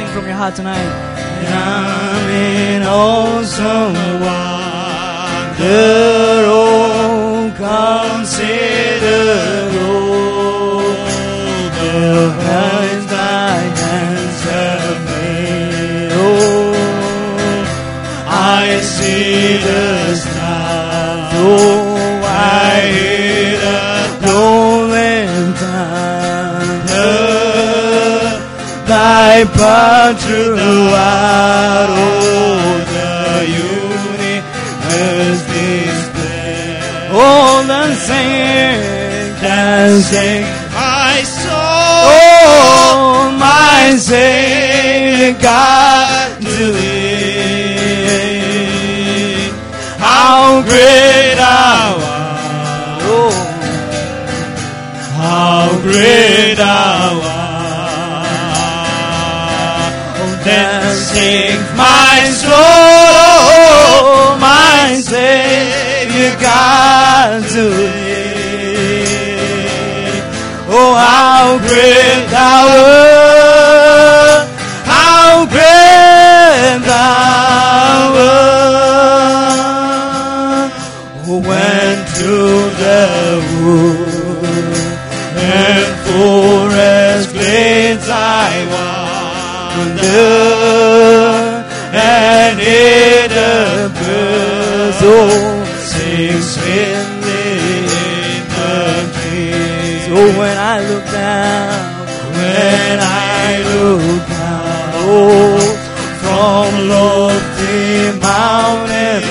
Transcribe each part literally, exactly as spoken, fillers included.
from your heart tonight. I'm in awesome wonder, oh, consider all the hands thy hands have made. Oh, I see the stars, oh, I hear the rolling thunder, thy power throughout all the universe display. Oh, the sing can sing my soul, oh, my Savior God to thee. How great thou art, oh, how great thou art. Then sing my soul, my Savior God to thee. Oh, how great thou art, how great thou art. Oh, went through the wood and forest glades I wander, and hear the birds, oh, sing sweetly in the trees. Oh, when I look down, when I look down, oh, from lofty mountain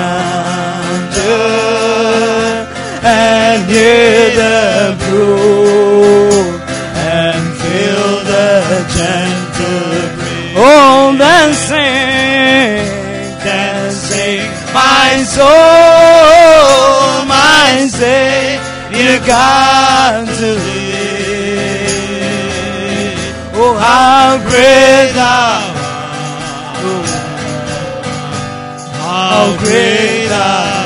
grandeur, and hear the brook, and feel the gentle breeze. Oh, then sing, then sing my soul, my Savior God to thee. Oh, how great thou art, oh, how great thou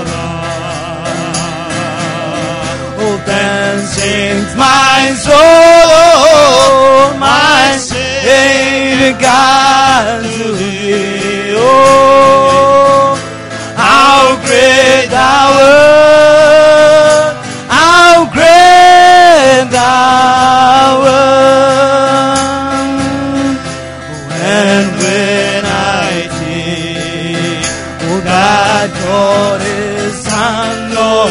art. Oh, then sings my soul, my Savior God to thee. Oh, how great thou art, how great thou art. And when I think, oh, that God is Son of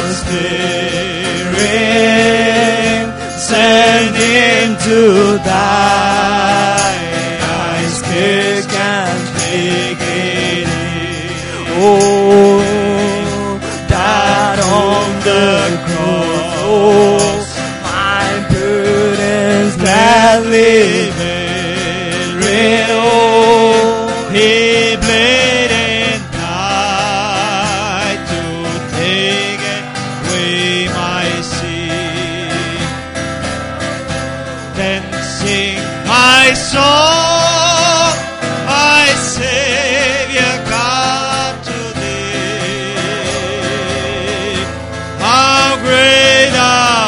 Spirit, send him to die, I scarce can take it in. Oh, died on the cross, oh, my burdens gladly bearing. Oh, he bled and died to take away my sin. Then sing my song, my Savior God to thee. How great thou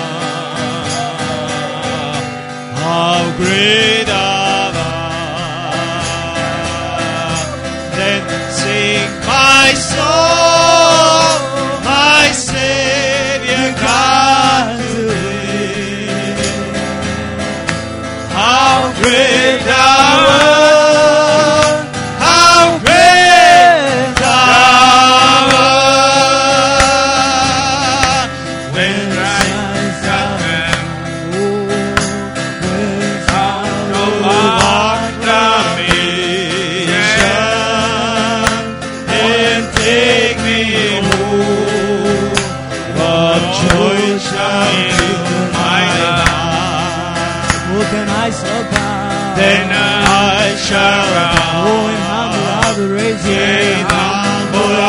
art, how great thou art. Then sing my song, my Savior God to thee. How great thou art, how great thou art. When Christ hath come, no proclamation, and take me home, what joy shall fill my life. Who can I survive? Then I shall Oh, in humble adoration, in humble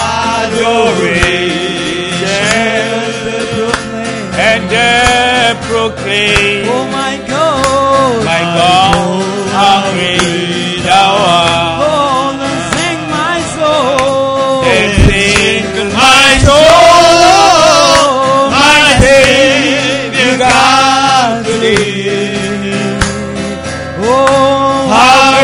adoration, and then proclaim, oh my God, my God, how great thou art. Oh, then sing my soul, Then sing my soul, my Savior God to thee. Oh, How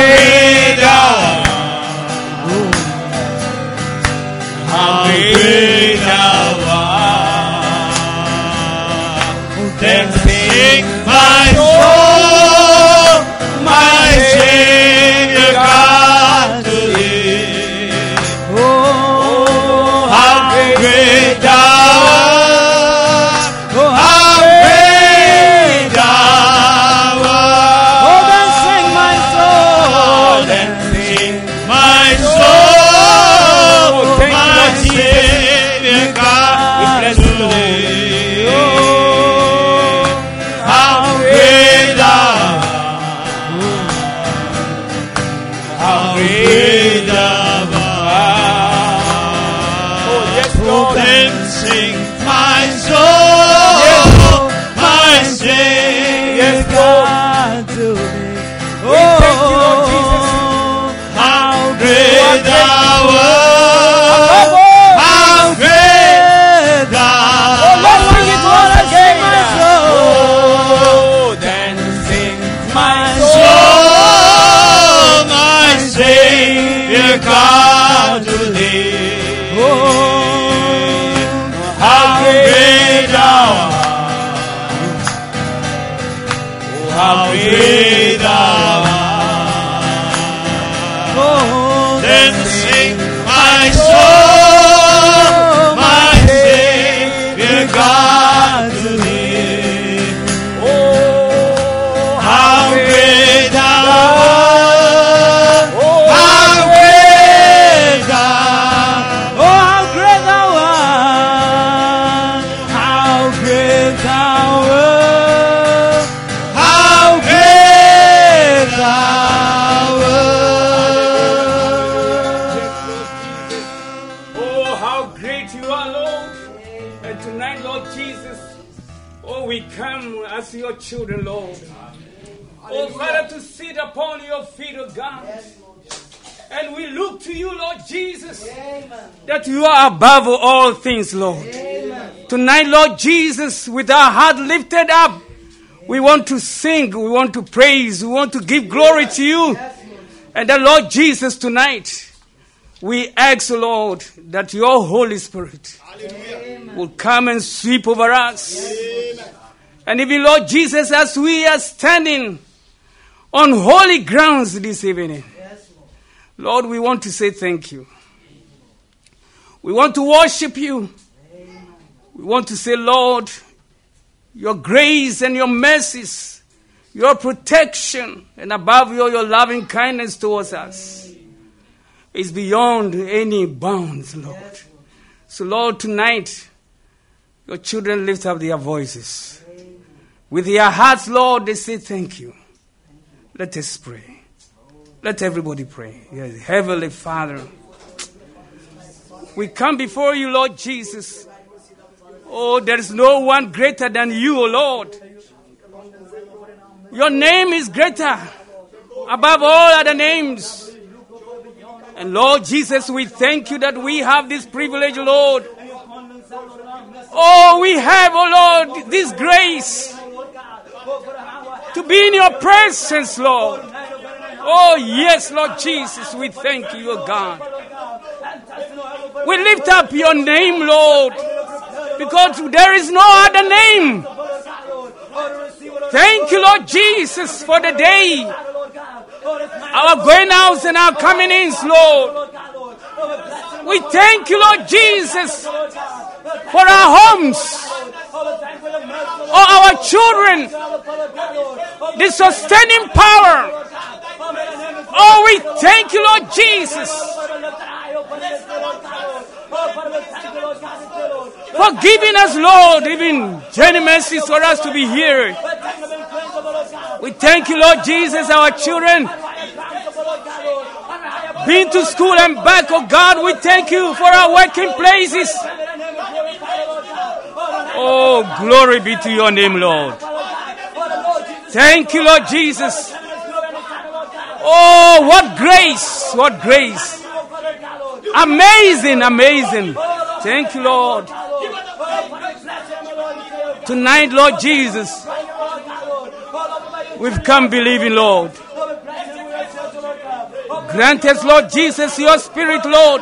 great thou art. How great thou art. Oh, how great you are, Lord. And tonight, Lord Jesus, oh, we come as your children, Lord. Oh, Father, to sit upon your feet, oh God. And we look to you, Lord Jesus, that you are above all things, Lord. Tonight, Lord Jesus, with our heart lifted up, we want to sing, we want to praise, we want to give glory to you. And the Lord Jesus, tonight, we ask, Lord, that your Holy Spirit will come and sweep over us. And even, Lord Jesus, as we are standing on holy grounds this evening, Lord, we want to say thank you. We want to worship you. We want to say, Lord, your grace and your mercies, your protection, and above all, your loving kindness towards us is beyond any bounds, Lord. So, Lord, tonight, your children lift up their voices. With their hearts, Lord, they say thank you. Let us pray. Let everybody pray. Yes, Heavenly Father, we come before you, Lord Jesus. Oh, there is no one greater than you, O Lord. Your name is greater above all other names. And Lord Jesus, we thank you that we have this privilege, Lord. Oh, we have, oh Lord, this grace to be in your presence, Lord. Oh, yes, Lord Jesus, we thank you, oh God. We lift up your name, Lord, because there is no other name. Thank you, Lord Jesus, for the day, our going outs and our coming ins, Lord. We thank you, Lord Jesus, for our homes, for our children, the sustaining power. Oh, we thank you, Lord Jesus, for giving us, Lord, even genuine mercies for us to be here. We thank you, Lord Jesus, our children been to school and back, oh God. We thank you for our working places. Oh, glory be to your name, Lord. Thank you, Lord Jesus. Oh, what grace, what grace. Amazing, amazing. Thank you, Lord. Tonight, Lord Jesus, we've come believing, Lord. Grant us, Lord Jesus, your spirit, Lord.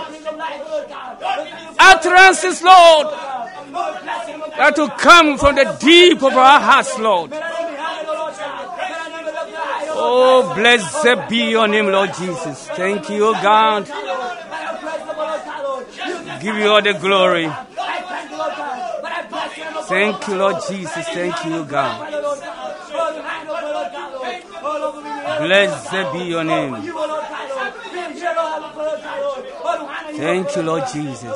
Utterances, Lord, that will come from the deep of our hearts, Lord. Oh, blessed be your name, Lord Jesus. Thank you, oh God. Give you all the glory. Thank you, Lord Jesus. Thank you, oh God. Blessed be your name. Thank you, Lord Jesus.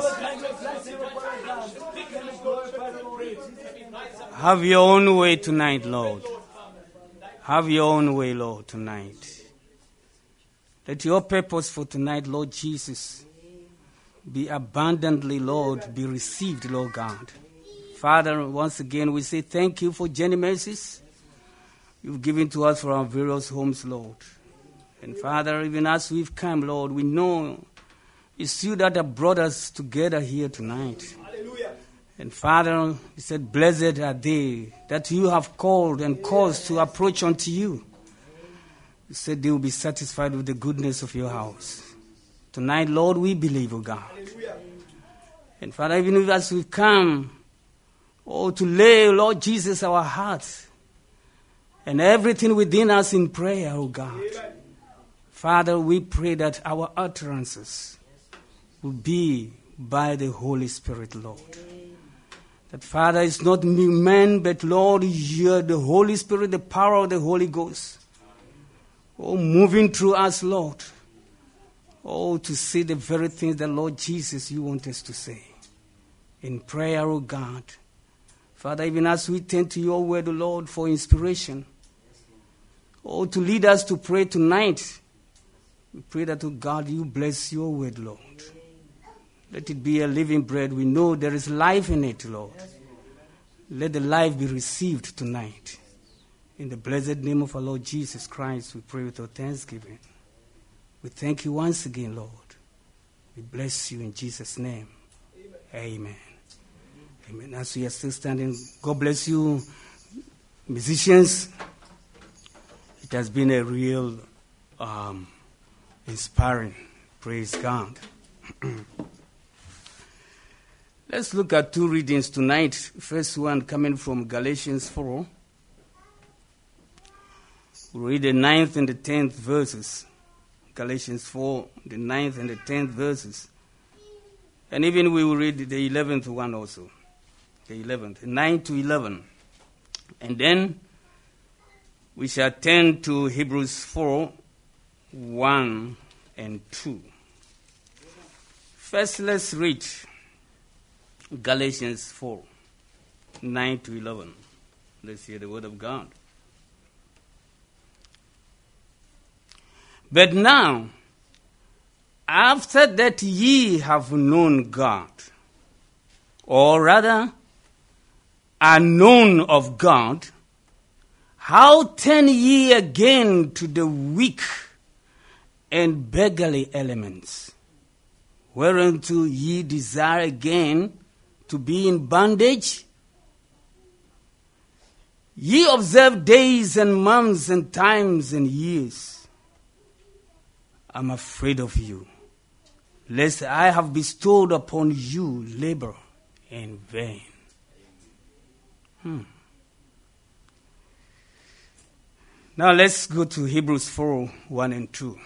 Have your own way tonight, Lord. Have your own way, Lord, tonight. Let your purpose for tonight, Lord Jesus, be abundantly, Lord, be received, Lord God. Father, once again, we say thank you for genuine mercies you've given to us for our various homes, Lord. And Father, even as we've come, Lord, we know it's you that have brought us together here tonight. Hallelujah. And Father, you said, blessed are they that you have called and caused to approach unto you. You said they will be satisfied with the goodness of your house. Tonight, Lord, we believe, oh God. Hallelujah. And Father, even as we've come, oh, to lay, Lord Jesus, our hearts and everything within us in prayer, oh God. Amen. Father, we pray that our utterances will be by the Holy Spirit, Lord. That, Father, it's not man, but, Lord, you're the Holy Spirit, the power of the Holy Ghost. Oh, moving through us, Lord. Oh, to say the very things that, Lord Jesus, you want us to say. In prayer, oh God. Father, even as we turn to your word, Lord, for inspiration, or to lead us to pray tonight, we pray that, oh God, you bless your word, Lord. Let it be a living bread. We know there is life in it, Lord. Let the life be received tonight. In the blessed name of our Lord Jesus Christ, we pray with our thanksgiving. We thank you once again, Lord. We bless you in Jesus' name. Amen. Amen. As we are still standing, God bless you, musicians. It has been a real um, inspiring. Praise God. Let's look at two readings tonight. First one coming from Galatians four. We'll read the ninth and the tenth verses. Galatians four, the ninth and the tenth verses. And even we will read the eleventh one also. The eleventh, nine to eleven. And then we shall turn to Hebrews four, one and two. First, let's read Galatians four, nine to eleven. Let's hear the word of God. But now, after that ye have known God, or rather, are known of God, how turn ye again to the weak and beggarly elements, whereunto ye desire again to be in bondage? Ye observe days and months and times and years. I'm afraid of you, lest I have bestowed upon you labor in vain. Hmm. Now let's go to Hebrews four, one and two.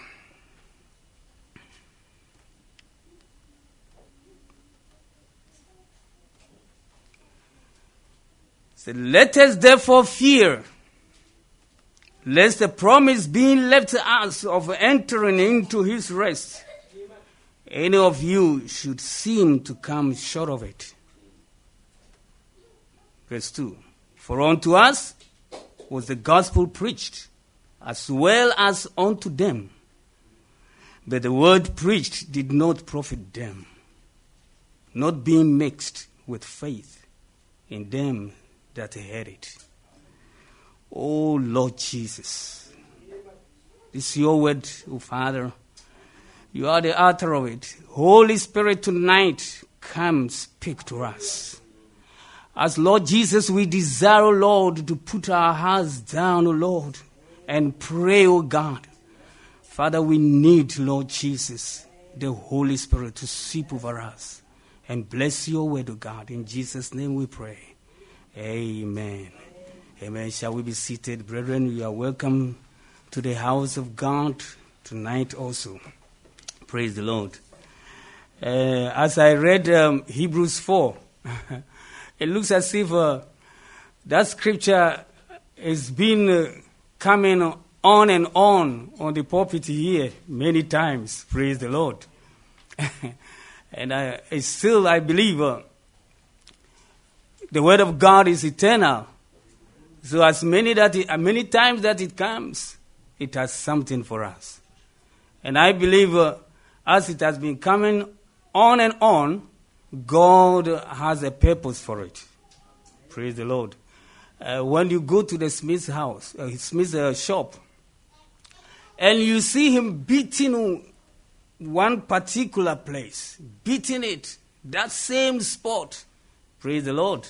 So let us therefore fear, lest the promise being left us of entering into his rest, any of you should seem to come short of it. Verse two. For unto us was the gospel preached, as well as unto them. But the word preached did not profit them, not being mixed with faith in them that heard it. Oh Lord Jesus, this is your word, oh Father. You are the author of it. Holy Spirit, tonight, come speak to us. As Lord Jesus, we desire, oh Lord, to put our hearts down, oh Lord, and pray, oh God. Father, we need, Lord Jesus, the Holy Spirit to sweep over us and bless your word, oh God. In Jesus' name we pray. Amen. Amen. Shall we be seated, brethren? You are welcome to the house of God tonight also. Praise the Lord. Uh, as I read um, Hebrews four, it looks as if uh, that scripture has been uh, coming on and on on the pulpit here many times. Praise the Lord. And I it's still, I believe, uh, the word of God is eternal. So as many that it, many times that it comes, it has something for us. And I believe uh, as it has been coming on and on, God has a purpose for it. Praise the Lord. Uh, when you go to the Smith's house, uh, Smith's uh, shop, and you see him beating one particular place, beating it, that same spot, praise the Lord.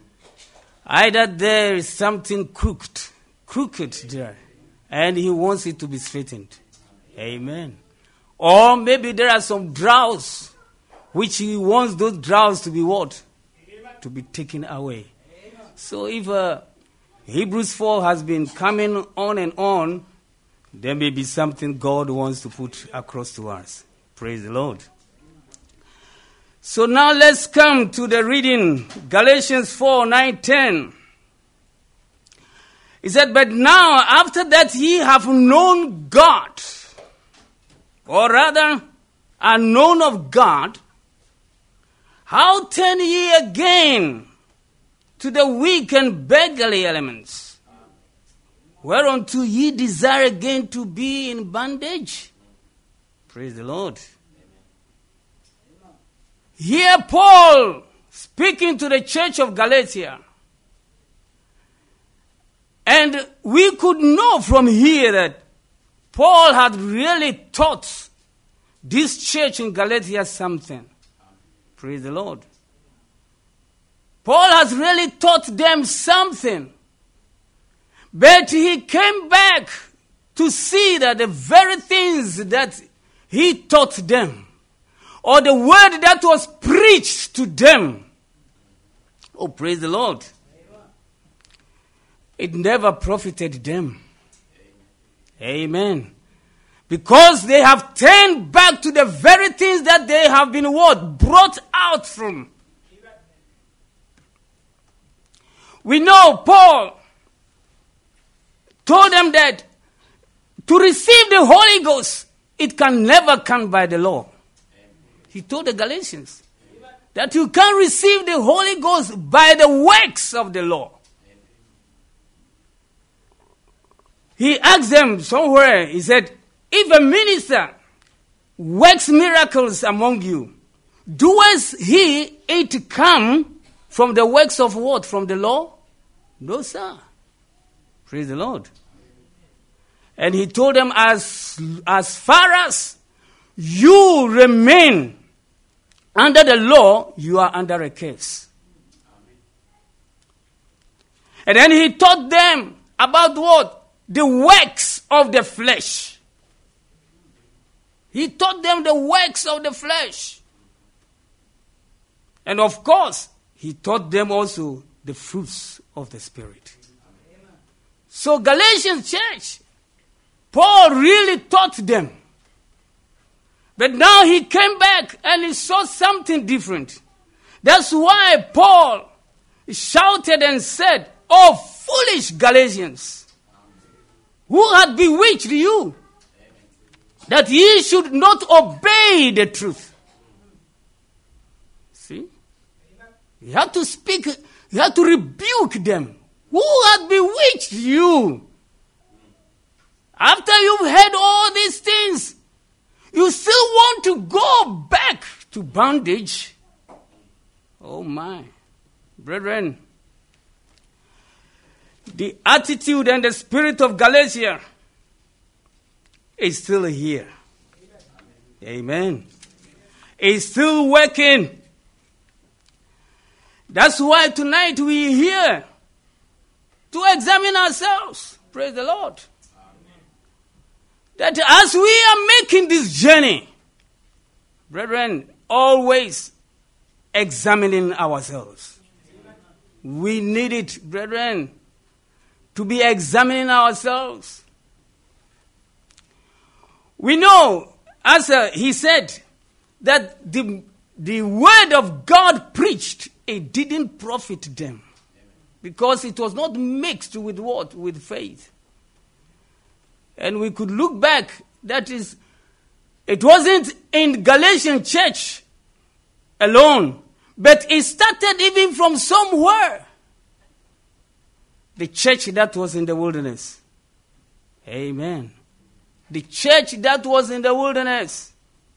Either there is something crooked, crooked there, and he wants it to be straightened. Amen. Or maybe there are some droughts, which he wants those droughts to be what? Amen. To be taken away. Amen. So if uh, Hebrews four has been coming on and on, there may be something God wants to put across to us. Praise the Lord. So now let's come to the reading, Galatians four, nine, ten. He said, but now after that ye have known God, or rather are known of God, how turn ye again to the weak and beggarly elements, whereunto ye desire again to be in bondage. Praise the Lord. Here Paul, speaking to the church of Galatia, and we could know from here that Paul had really taught this church in Galatia something. Praise the Lord. Paul has really taught them something. But he came back to see that the very things that he taught them, or the word that was preached to them, oh, praise the Lord, it never profited them. Amen. Because they have turned back to the very things that they have been what? Brought out from. We know Paul told them that to receive the Holy Ghost, it can never come by the law. He told the Galatians that you can receive the Holy Ghost by the works of the law. He asked them somewhere, he said, if a minister works miracles among you, does he it come from the works of what? From the law? No, sir. Praise the Lord. And he told them, as, as far as you remain under the law, you are under a curse. And then he taught them about what? The works of the flesh. He taught them the works of the flesh. And of course, he taught them also the fruits of the Spirit. Amen. So Galatians church, Paul really taught them. But now he came back and he saw something different. That's why Paul shouted and said, "Oh, foolish Galatians, who had bewitched you, that ye should not obey the truth." See? He had to speak, he had to rebuke them. Who had bewitched you? After you've heard all these things, you still want to go back to bondage? Oh my. Brethren, the attitude and the spirit of Galatia is still here. Amen. It's still working. That's why tonight we are here to examine ourselves. Praise the Lord. That as we are making this journey, brethren, always examining ourselves. We need it, brethren, to be examining ourselves. We know, as uh, he said, that the, the word of God preached, it didn't profit them. Because it was not mixed with what? With faith. And we could look back, that is, it wasn't in Galatian church alone, but it started even from somewhere. The church that was in the wilderness. Amen. The church that was in the wilderness.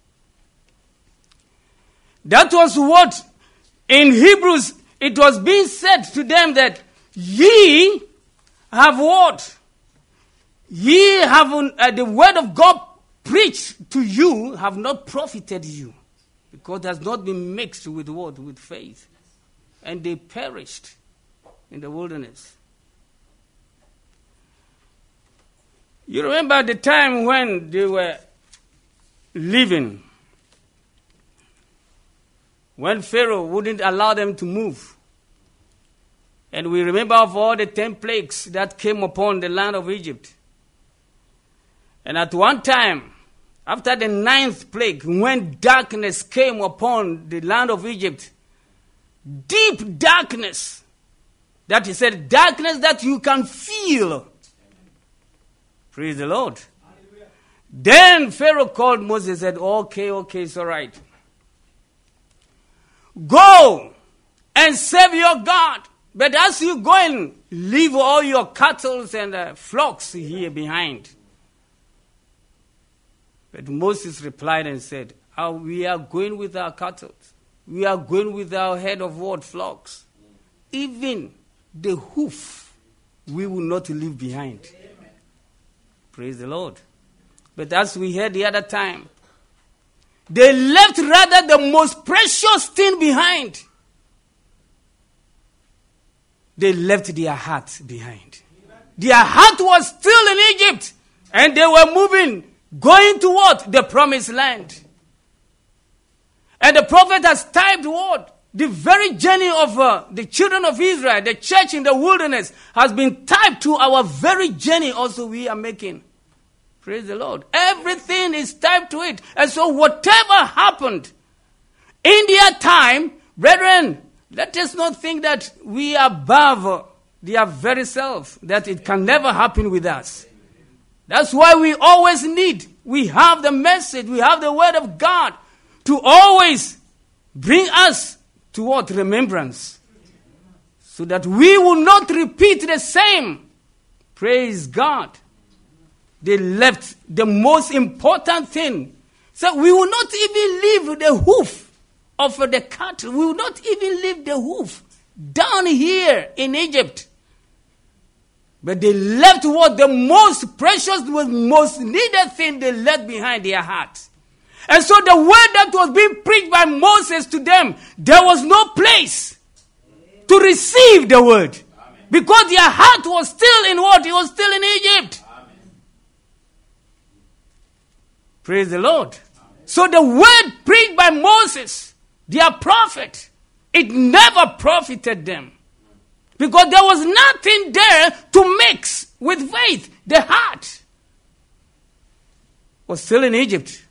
That was what in Hebrews it was being said to them, that ye have what? Ye have uh, the word of God preached to you have not profited you, because it has not been mixed with what? With faith. And they perished in the wilderness. You remember the time when they were living, when Pharaoh wouldn't allow them to move. And we remember of all the ten plagues that came upon the land of Egypt. And at one time, after the ninth plague, when darkness came upon the land of Egypt, deep darkness, that he said, darkness that you can feel. Praise the Lord. Hallelujah. Then Pharaoh called Moses and said, okay, okay, it's all right. Go and serve your God. But as you go and leave all your cattle and uh, flocks here behind. But Moses replied and said, oh, we are going with our cattle. We are going with our head of what? Flocks. Even the hoof we will not leave behind. Amen. Praise the Lord. But as we heard the other time, they left rather the most precious thing behind. They left their heart behind. Amen. Their heart was still in Egypt. And they were moving, going to what? The promised land. And the prophet has typed what? The very journey of uh, the children of Israel, the church in the wilderness, has been typed to our very journey also we are making. Praise the Lord. Everything is typed to it. And so whatever happened in their time, brethren, let us not think that we are above their very self, that it can never happen with us. That's why we always need, we have the message, we have the word of God to always bring us to what? Remembrance. So that we will not repeat the same. Praise God. They left the most important thing. So we will not even leave the hoof of the cattle. We will not even leave the hoof down here in Egypt. But they left what? The most precious, the most needed thing they left behind their heart. And so the word that was being preached by Moses to them, there was no place to receive the word. Amen. Because their heart was still in what? It was still in Egypt. Amen. Praise the Lord. Amen. So the word preached by Moses, their prophet, it never profited them. Because there was nothing there to mix with faith. The heart was still in Egypt.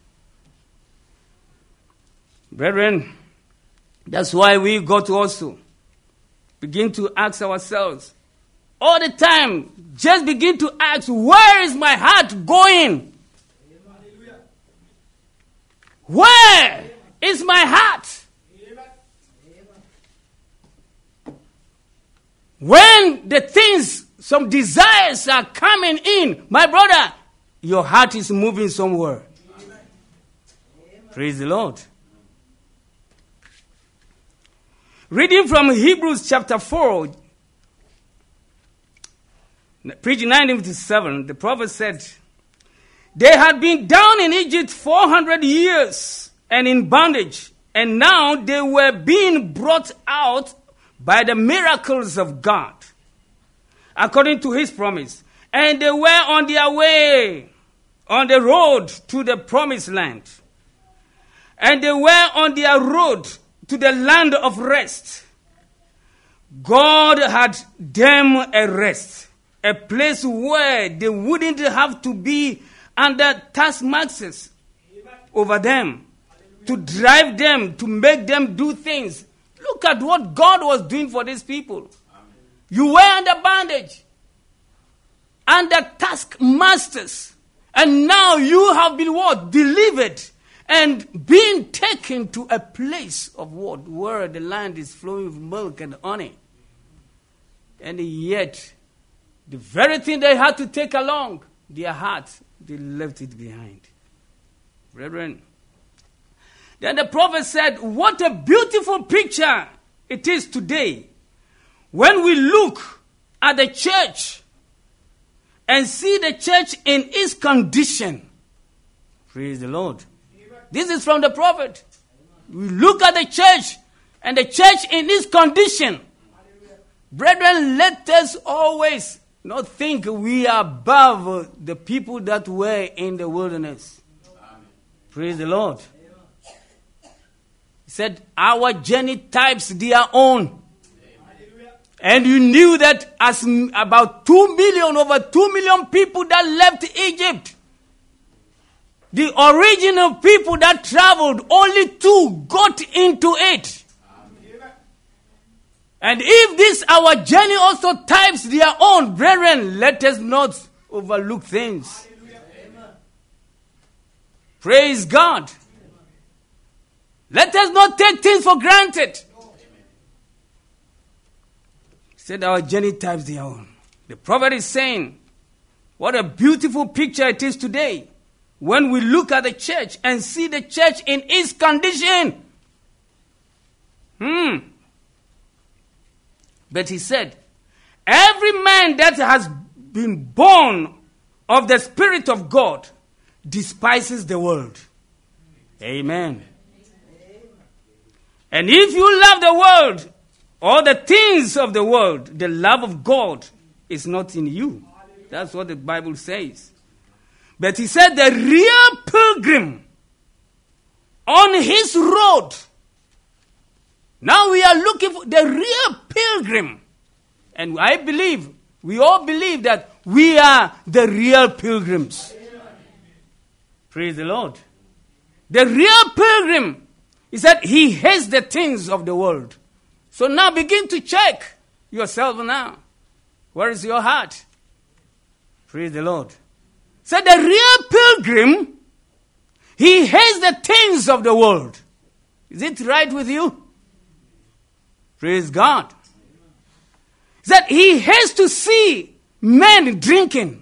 Brethren, that's why we got to also begin to ask ourselves all the time, just begin to ask, where is my heart going? Where is my heart? When the things, some desires are coming in, my brother, your heart is moving somewhere. Praise the Lord. Reading from Hebrews chapter four, page nineteen to seven, the prophet said, they had been down in Egypt four hundred years and in bondage, and now they were being brought out by the miracles of God, according to his promise. And they were on their way, on the road to the promised land. And they were on their road to the land of rest. God had them a rest, a place where they wouldn't have to be under taskmasters over them, to drive them, to make them do things. Look at what God was doing for these people. You were under bondage, under taskmasters, and now you have been what? Delivered. And being taken to a place of what? Where the land is flowing with milk and honey. And yet, the very thing they had to take along, their heart, they left it behind. Brethren, then the prophet said, what a beautiful picture it is today when we look at the church and see the church in its condition. Praise the Lord. This is from the prophet. We look at the church and the church in its condition. Brethren, let us always not think we are above the people that were in the wilderness. Amen. Praise the Lord. He said, our journey types their own. Amen. And you knew that as about two million, over two million people that left Egypt, the original people that traveled, only two got into it. Amen. And if this our journey also types their own, brethren, let us not overlook things. Amen. Praise God. Let us not take things for granted. said our genotypes their own. The prophet is saying, what a beautiful picture it is today when we look at the church and see the church in its condition. Hmm. But he said, every man that has been born of the Spirit of God despises the world. Amen. And if you love the world, or the things of the world, the love of God is not in you. That's what the Bible says. But he said the real pilgrim on his road. Now we are looking for the real pilgrim. And I believe, we all believe that we are the real pilgrims. Praise the Lord. The real pilgrim is that he hates the things of the world. So now begin to check yourself now. Where is your heart? Praise the Lord. So the real pilgrim, he hates the things of the world. Is it right with you? Praise God. That he hates to see men drinking.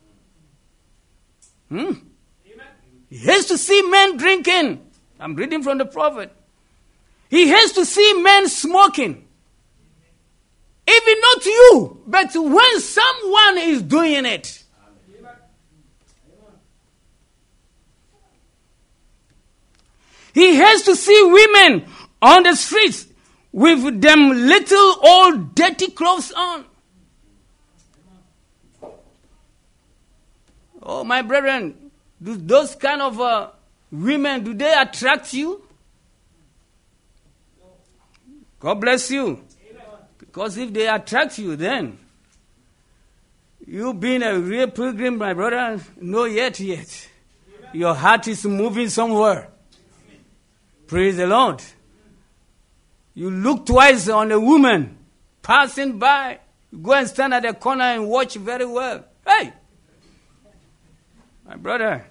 Hmm? He hates to see men drinking. I'm reading from the prophet. He hates to see men smoking. Even not you, but when someone is doing it. He hates to see women on the streets with them little old dirty clothes on. Oh, my brethren, do those kind of uh, women, do they attract you? God bless you. Because if they attract you, then you being a real pilgrim, my brother, no yet yet. Your heart is moving somewhere. Praise the Lord. You look twice on a woman passing by. You go and stand at the corner and watch very well. Hey! My brother,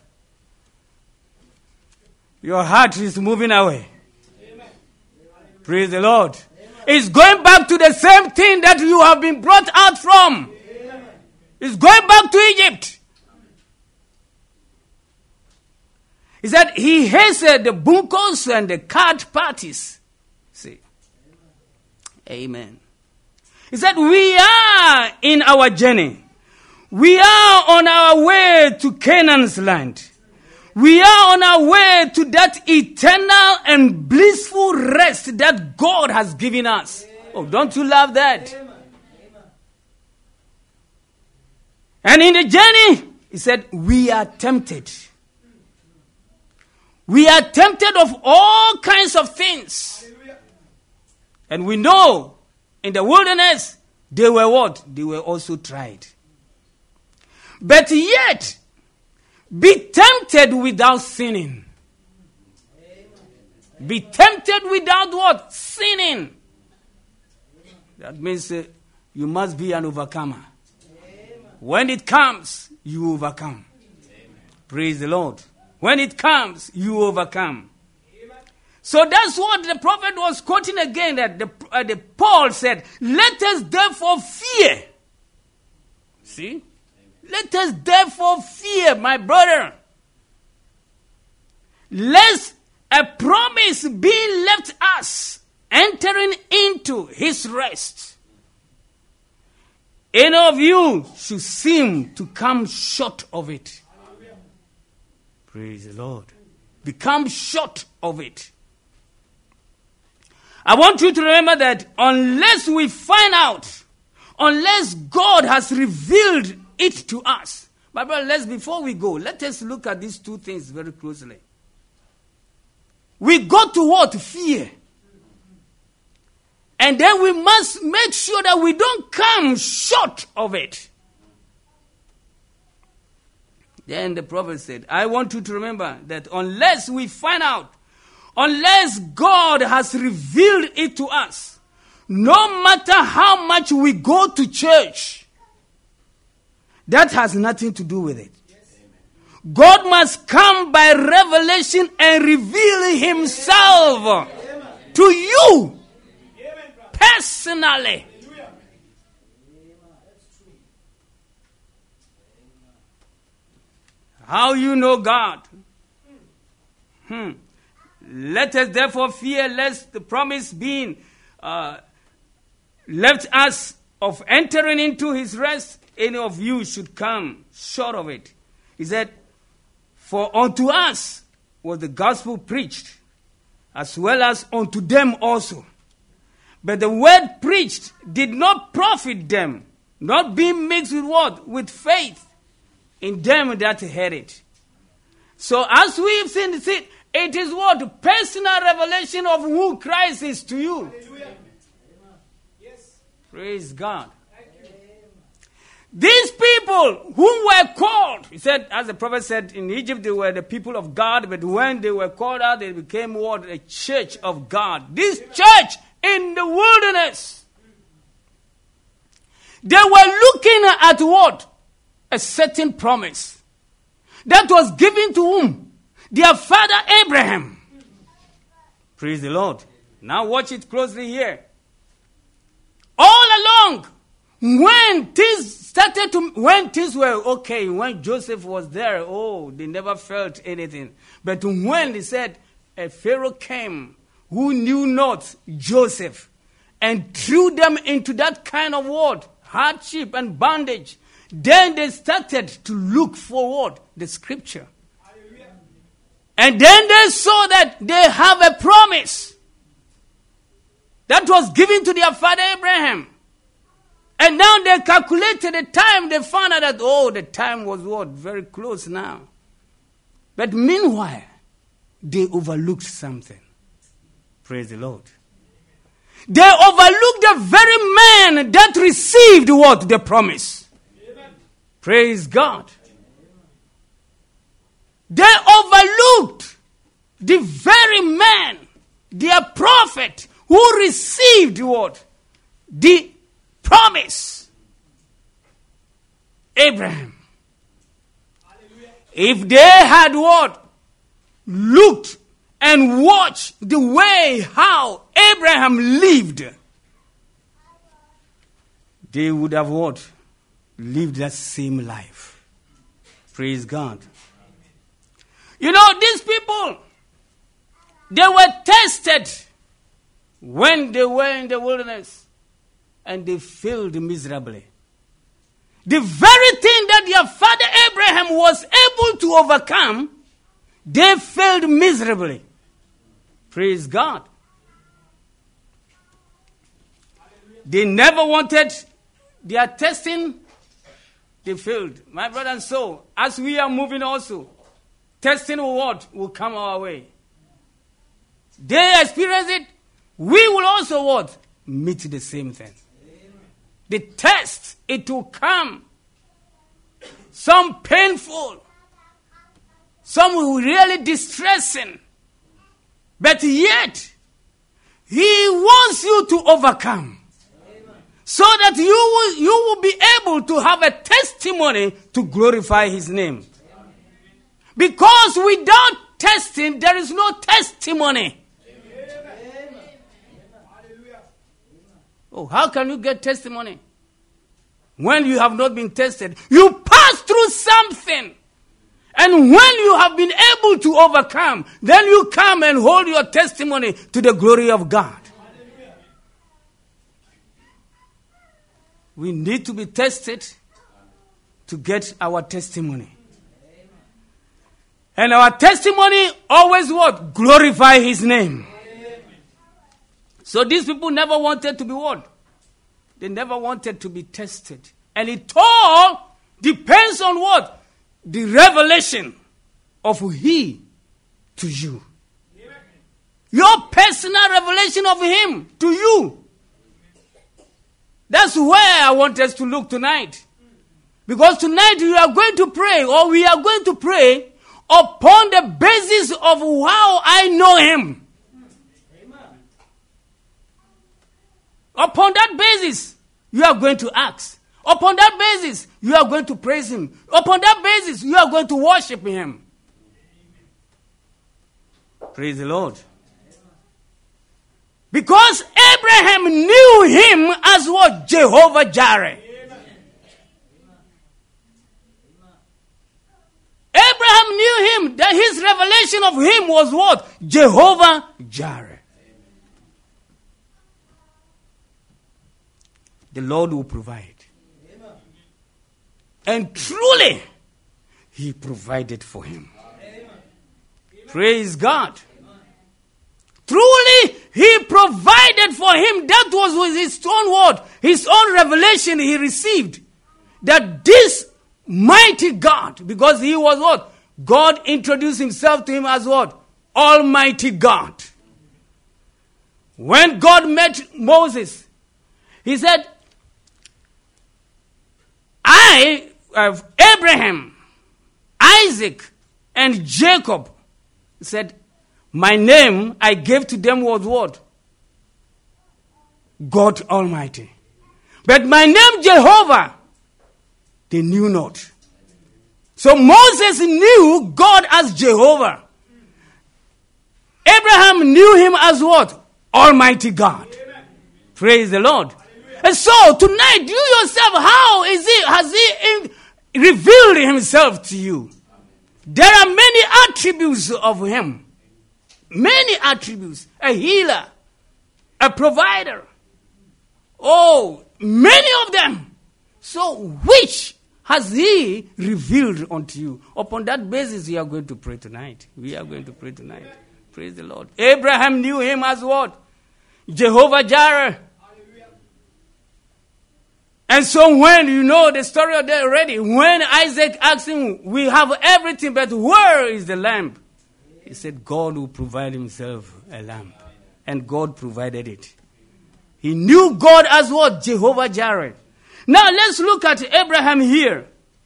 your heart is moving away. Amen. Praise the Lord. Amen. It's going back to the same thing that you have been brought out from. Amen. It's going back to Egypt. He said he hates uh, the bunkos and the card parties. See. Amen. He said we are in our journey. We are on our way to Canaan's land. We are on our way to that eternal and blissful rest that God has given us. Oh, don't you love that? And in the journey, he said, we are tempted. We are tempted of all kinds of things. And we know in the wilderness, they were what? They were also tried. But yet, be tempted without sinning. Be tempted without what? Sinning. That means uh, you must be an overcomer. When it comes, you overcome. Praise the Lord. When it comes, you overcome. So that's what the prophet was quoting again. That the, uh, the Paul said, "Let us therefore fear." See? Let us therefore fear, my brother, lest a promise be left us, entering into his rest. Any of you should seem to come short of it. Praise the Lord. Become short of it. I want you to remember that unless we find out, unless God has revealed it to us. But brother, let's, before we go, let us look at these two things very closely. We go to what? Fear. And then we must make sure that we don't come short of it. Then the prophet said, I want you to remember that unless we find out, unless God has revealed it to us, no matter how much we go to church, that has nothing to do with it. God must come by revelation and reveal himself to you personally. How you know God? Hmm. Let us therefore fear lest the promise being uh, left us of entering into his rest, any of you should come short of it. He said, for unto us was the gospel preached, as well as unto them also. But the word preached did not profit them, not being mixed with what? With faith in them that heard it. So as we've seen, see, it is what? Personal revelation of who Christ is to you. Hallelujah. Yes. Praise God. These people who were called, he said, as the prophet said, in Egypt they were the people of God, but when they were called out, they became what? A church of God. This church in the wilderness, they were looking at what? A certain promise that was given to whom? Their father Abraham. Praise the Lord. Now watch it closely here. All along, when things started to, when things were okay, when Joseph was there, oh, they never felt anything. But when they said a Pharaoh came who knew not Joseph and threw them into that kind of what? Hardship and bondage, then they started to look forward the scripture. Hallelujah. And then they saw that they have a promise that was given to their father Abraham. And now they calculated the time. They found out that, oh, the time was what? Very close now. But meanwhile, they overlooked something. Praise the Lord. They overlooked the very man that received what? The promise. Amen. Praise God. They overlooked the very man, their prophet, who received what? The promise. Abraham. Hallelujah. If they had what? Looked and watched the way how Abraham lived, they would have what? Lived that same life. Praise God. You know, these people, they were tested when they were in the wilderness. And they failed miserably. The very thing that their father Abraham was able to overcome, they failed miserably. Praise God. They never wanted their testing. They failed. My brother and so, as we are moving also, testing will what? Will come our way. They experience it. We will also what? Meet the same thing. The test, it will come. Some painful. Some will really distressing. But yet, he wants you to overcome. Amen. So that you will, you will be able to have a testimony to glorify his name. Amen. Because without testing, there is no testimony. Amen. Oh, how can you get testimony? When you have not been tested, you pass through something. And when you have been able to overcome, then you come and hold your testimony to the glory of God. Hallelujah. We need to be tested to get our testimony. Amen. And our testimony always what? Glorify his name. Amen. So these people never wanted to be what? They never wanted to be tested. And it all depends on what? The revelation of he to you. Amen. Your personal revelation of him to you. That's where I want us to look tonight. Because tonight we are going to pray, or we are going to pray upon the basis of how I know him. Amen. Upon that basis, you are going to ask. Upon that basis, you are going to praise him. Upon that basis, you are going to worship him. Praise the Lord. Because Abraham knew him as what? Jehovah Jireh. Abraham revelation of him was what? Jehovah Jireh. The Lord will provide. Amen. And truly, he provided for him. Amen. Praise God. Amen. Truly, he provided for him. That was with his own word, his own revelation he received. That this mighty God, because he was what? God introduced himself to him as what? Almighty God. When God met Moses, he said, I have Abraham, Isaac, and Jacob. He said, my name I gave to them was what? God Almighty. But my name Jehovah, they knew not. So Moses knew God as Jehovah. Abraham knew him as what? Almighty God. Amen. Praise the Lord. And so tonight, you yourself, how is he, has he in, revealed himself to you? There are many attributes of him. Many attributes. A healer. A provider. Oh, many of them. So which has he revealed unto you? Upon that basis, we are going to pray tonight. We are going to pray tonight. Praise the Lord. Abraham knew him as what? Jehovah Jireh. And so when, you know the story of that already, when Isaac asked him, we have everything, but where is the lamb? He said, God will provide himself a lamb. And God provided it. He knew God as what? Jehovah Jireh. Now let's look at Abraham here.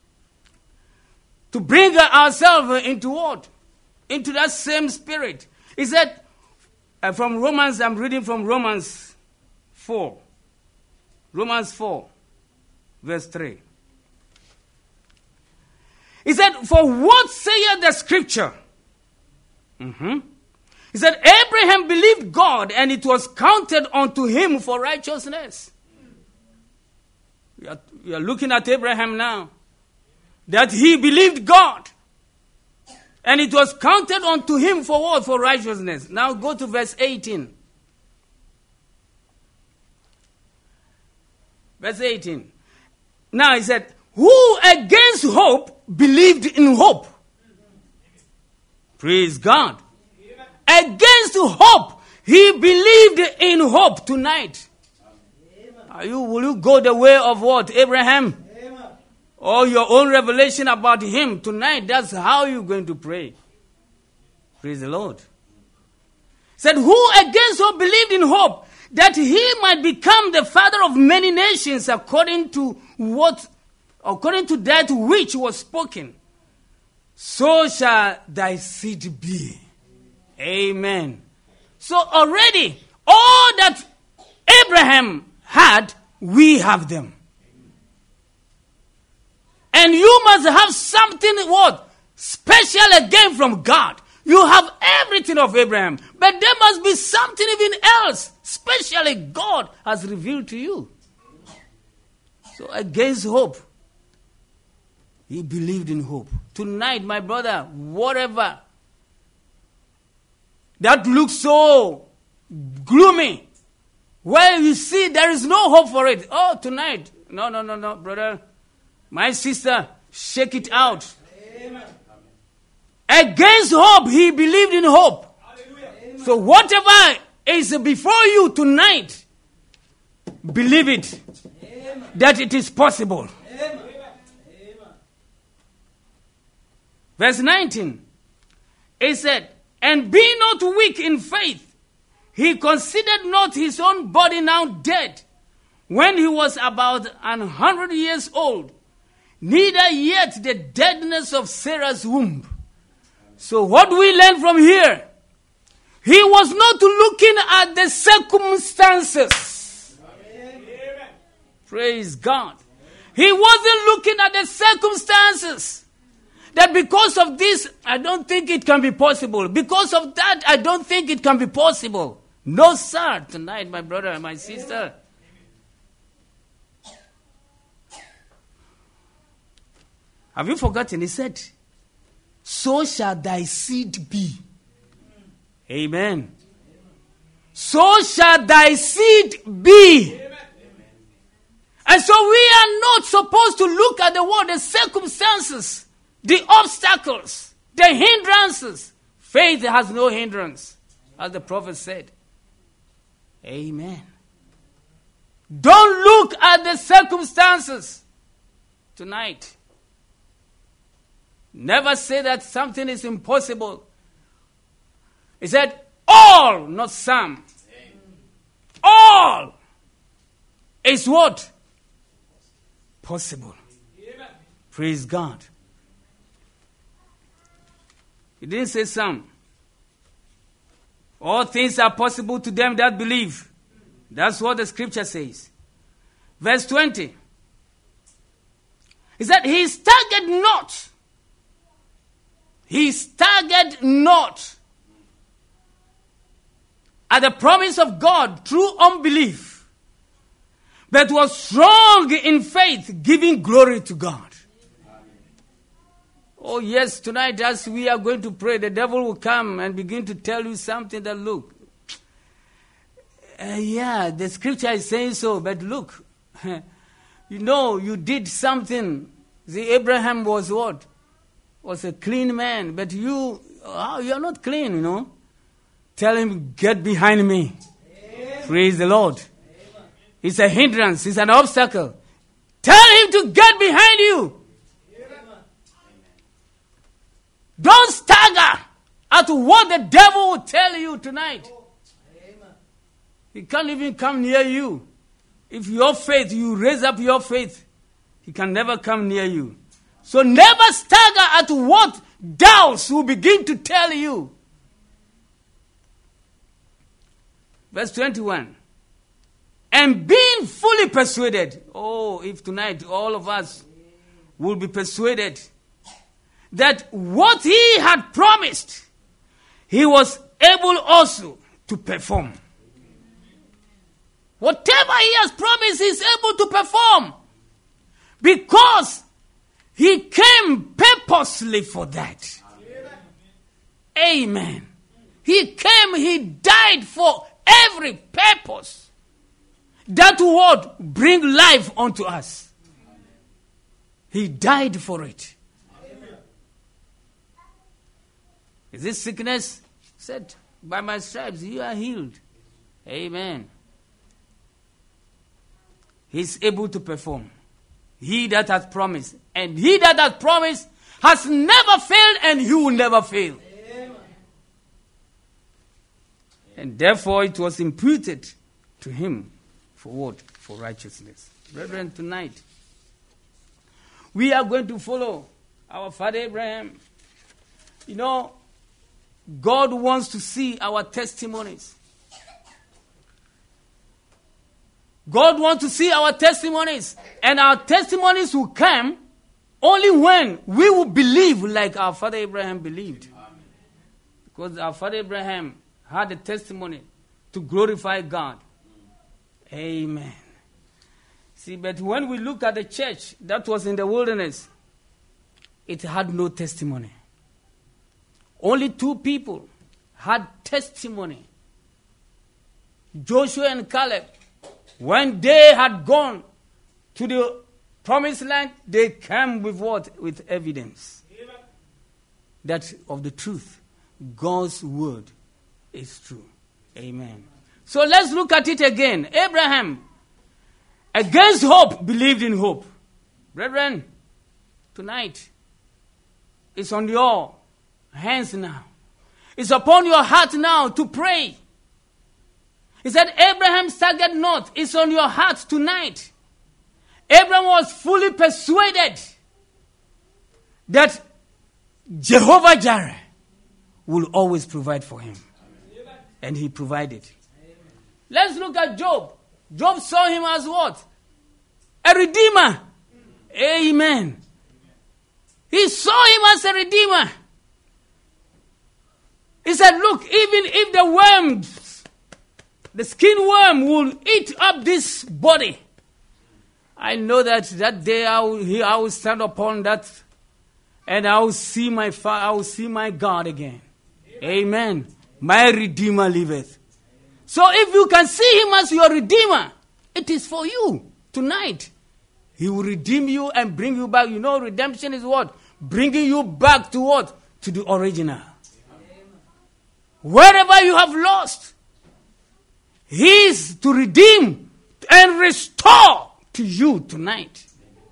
To bring ourselves into what? Into that same spirit. He said, uh, from Romans, I'm reading from Romans four. Romans four. Verse three. He said, for what saith the scripture? Mm-hmm. He said, Abraham believed God, and it was counted unto him for righteousness. We are, we are looking at Abraham now. That he believed God. And it was counted unto him for what? For righteousness. Now go to verse eighteen. Verse eighteen. Now he said, who against hope believed in hope? Praise God. Amen. Against hope, he believed in hope tonight. Amen. Are you, will you go the way of what? Abraham? Amen. Or your own revelation about him tonight? That's how you're going to pray. Praise the Lord. Said, who against hope believed in hope, that he might become the father of many nations, according to what, according to that which was spoken. So shall thy seed be. Amen. So already, all that Abraham had, we have them. And you must have something, what? Special again from God. You have everything of Abraham. But there must be something even else. Especially God has revealed to you. So against hope, he believed in hope. Tonight, my brother, whatever that looks so gloomy, well, you see there is no hope for it. Oh, tonight, no, no, no, no, brother, my sister, shake it out. Amen. Against hope, he believed in hope. Hallelujah. So whatever is before you tonight, believe it. Amen. That it is possible. Amen. Verse nineteen, it said, and be not weak in faith, he considered not his own body now dead, when he was about an hundred years old, neither yet the deadness of Sarah's womb. So what do we learn from here? He was not looking at the circumstances. Amen. Praise God. He wasn't looking at the circumstances. That because of this, I don't think it can be possible. Because of that, I don't think it can be possible. No, sir, tonight, my brother and my sister. Have you forgotten? He said, so shall thy seed be. Amen. So shall thy seed be. And so we are not supposed to look at the world, the circumstances, the obstacles, the hindrances. Faith has no hindrance, as the prophet said. Amen. Don't look at the circumstances tonight. Never say that something is impossible. He said, all, not some. All is what? Possible. Praise God. He didn't say some. All things are possible to them that believe. That's what the scripture says. Verse twenty. He said, he staggered not. He staggered not at the promise of God through unbelief, but was strong in faith, giving glory to God. Oh yes, tonight as we are going to pray, the devil will come and begin to tell you something that, look, uh, yeah, the scripture is saying so, but look, you know, you did something. See, Abraham was what? Was a clean man, but you, oh, you're not clean, you know. Tell him, get behind me. Amen. Praise the Lord. Amen. It's a hindrance, it's an obstacle. Tell him to get behind you. Don't stagger at what the devil will tell you tonight. Amen. He can't even come near you. If your faith, you raise up your faith, he can never come near you. So never stagger at what doubts will begin to tell you. Verse twenty-one. And being fully persuaded. Oh, if tonight all of us will be persuaded that what he had promised, he was able also to perform. Whatever he has promised, he is able to perform. Because he came purposely for that. Amen. Amen. He came, he died for every purpose that would bring life unto us. He died for it. Is this sickness? He said, by my stripes you are healed. Amen. He's able to perform. He that has promised. And he that has promised has never failed, and he will never fail. Amen. And therefore it was imputed to him for what? For righteousness. Brethren, tonight we are going to follow our father Abraham. You know, God wants to see our testimonies. God wants to see our testimonies. And our testimonies will come only when we will believe like our father Abraham believed. Amen. Because our father Abraham had a testimony to glorify God. Amen. See, but when we look at the church that was in the wilderness, it had no testimony. Only two people had testimony. Joshua and Caleb. When they had gone to the promised land, they came with what? With evidence. Amen. That of the truth. God's word is true. Amen. So let's look at it again. Abraham, against hope, believed in hope. Brethren, tonight, it's on your hands now. It's upon your heart now to pray. He said, Abraham staggered not. It's on your heart tonight. Abraham was fully persuaded that Jehovah Jireh will always provide for him. Amen. And he provided. Amen. Let's look at Job. Job saw him as what? A redeemer. Amen. Amen. He saw him as a redeemer. He said, look, even if the worms, the skin worm will eat up this body, I know that that day I will, I will stand upon that And I will see my fa- I will see my God again. Amen. My Redeemer liveth. So if you can see him as your Redeemer, it is for you tonight. He will redeem you and bring you back. You know, redemption is what? Bringing you back to what? To the original. Amen. Wherever you have lost, he is to redeem and restore to you tonight.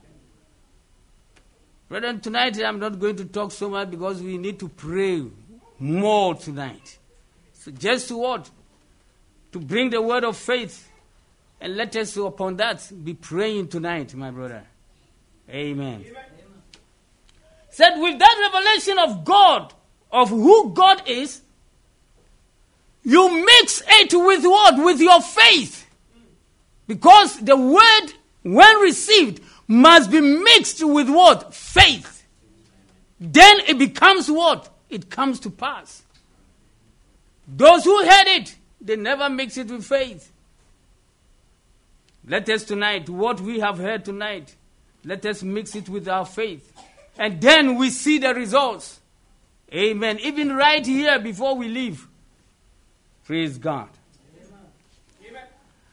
Brethren, tonight I'm not going to talk so much because we need to pray more tonight. So just to what? To bring the word of faith. And let us upon that be praying tonight, my brother. Amen. Amen. Said with that revelation of God, of who God is, you mix it with what? With your faith. Because the word, when received, must be mixed with what? Faith. Then it becomes what? It comes to pass. Those who heard it, they never mix it with faith. Let us tonight, what we have heard tonight, let us mix it with our faith. And then we see the results. Amen. Even right here before we leave. Praise God. Amen.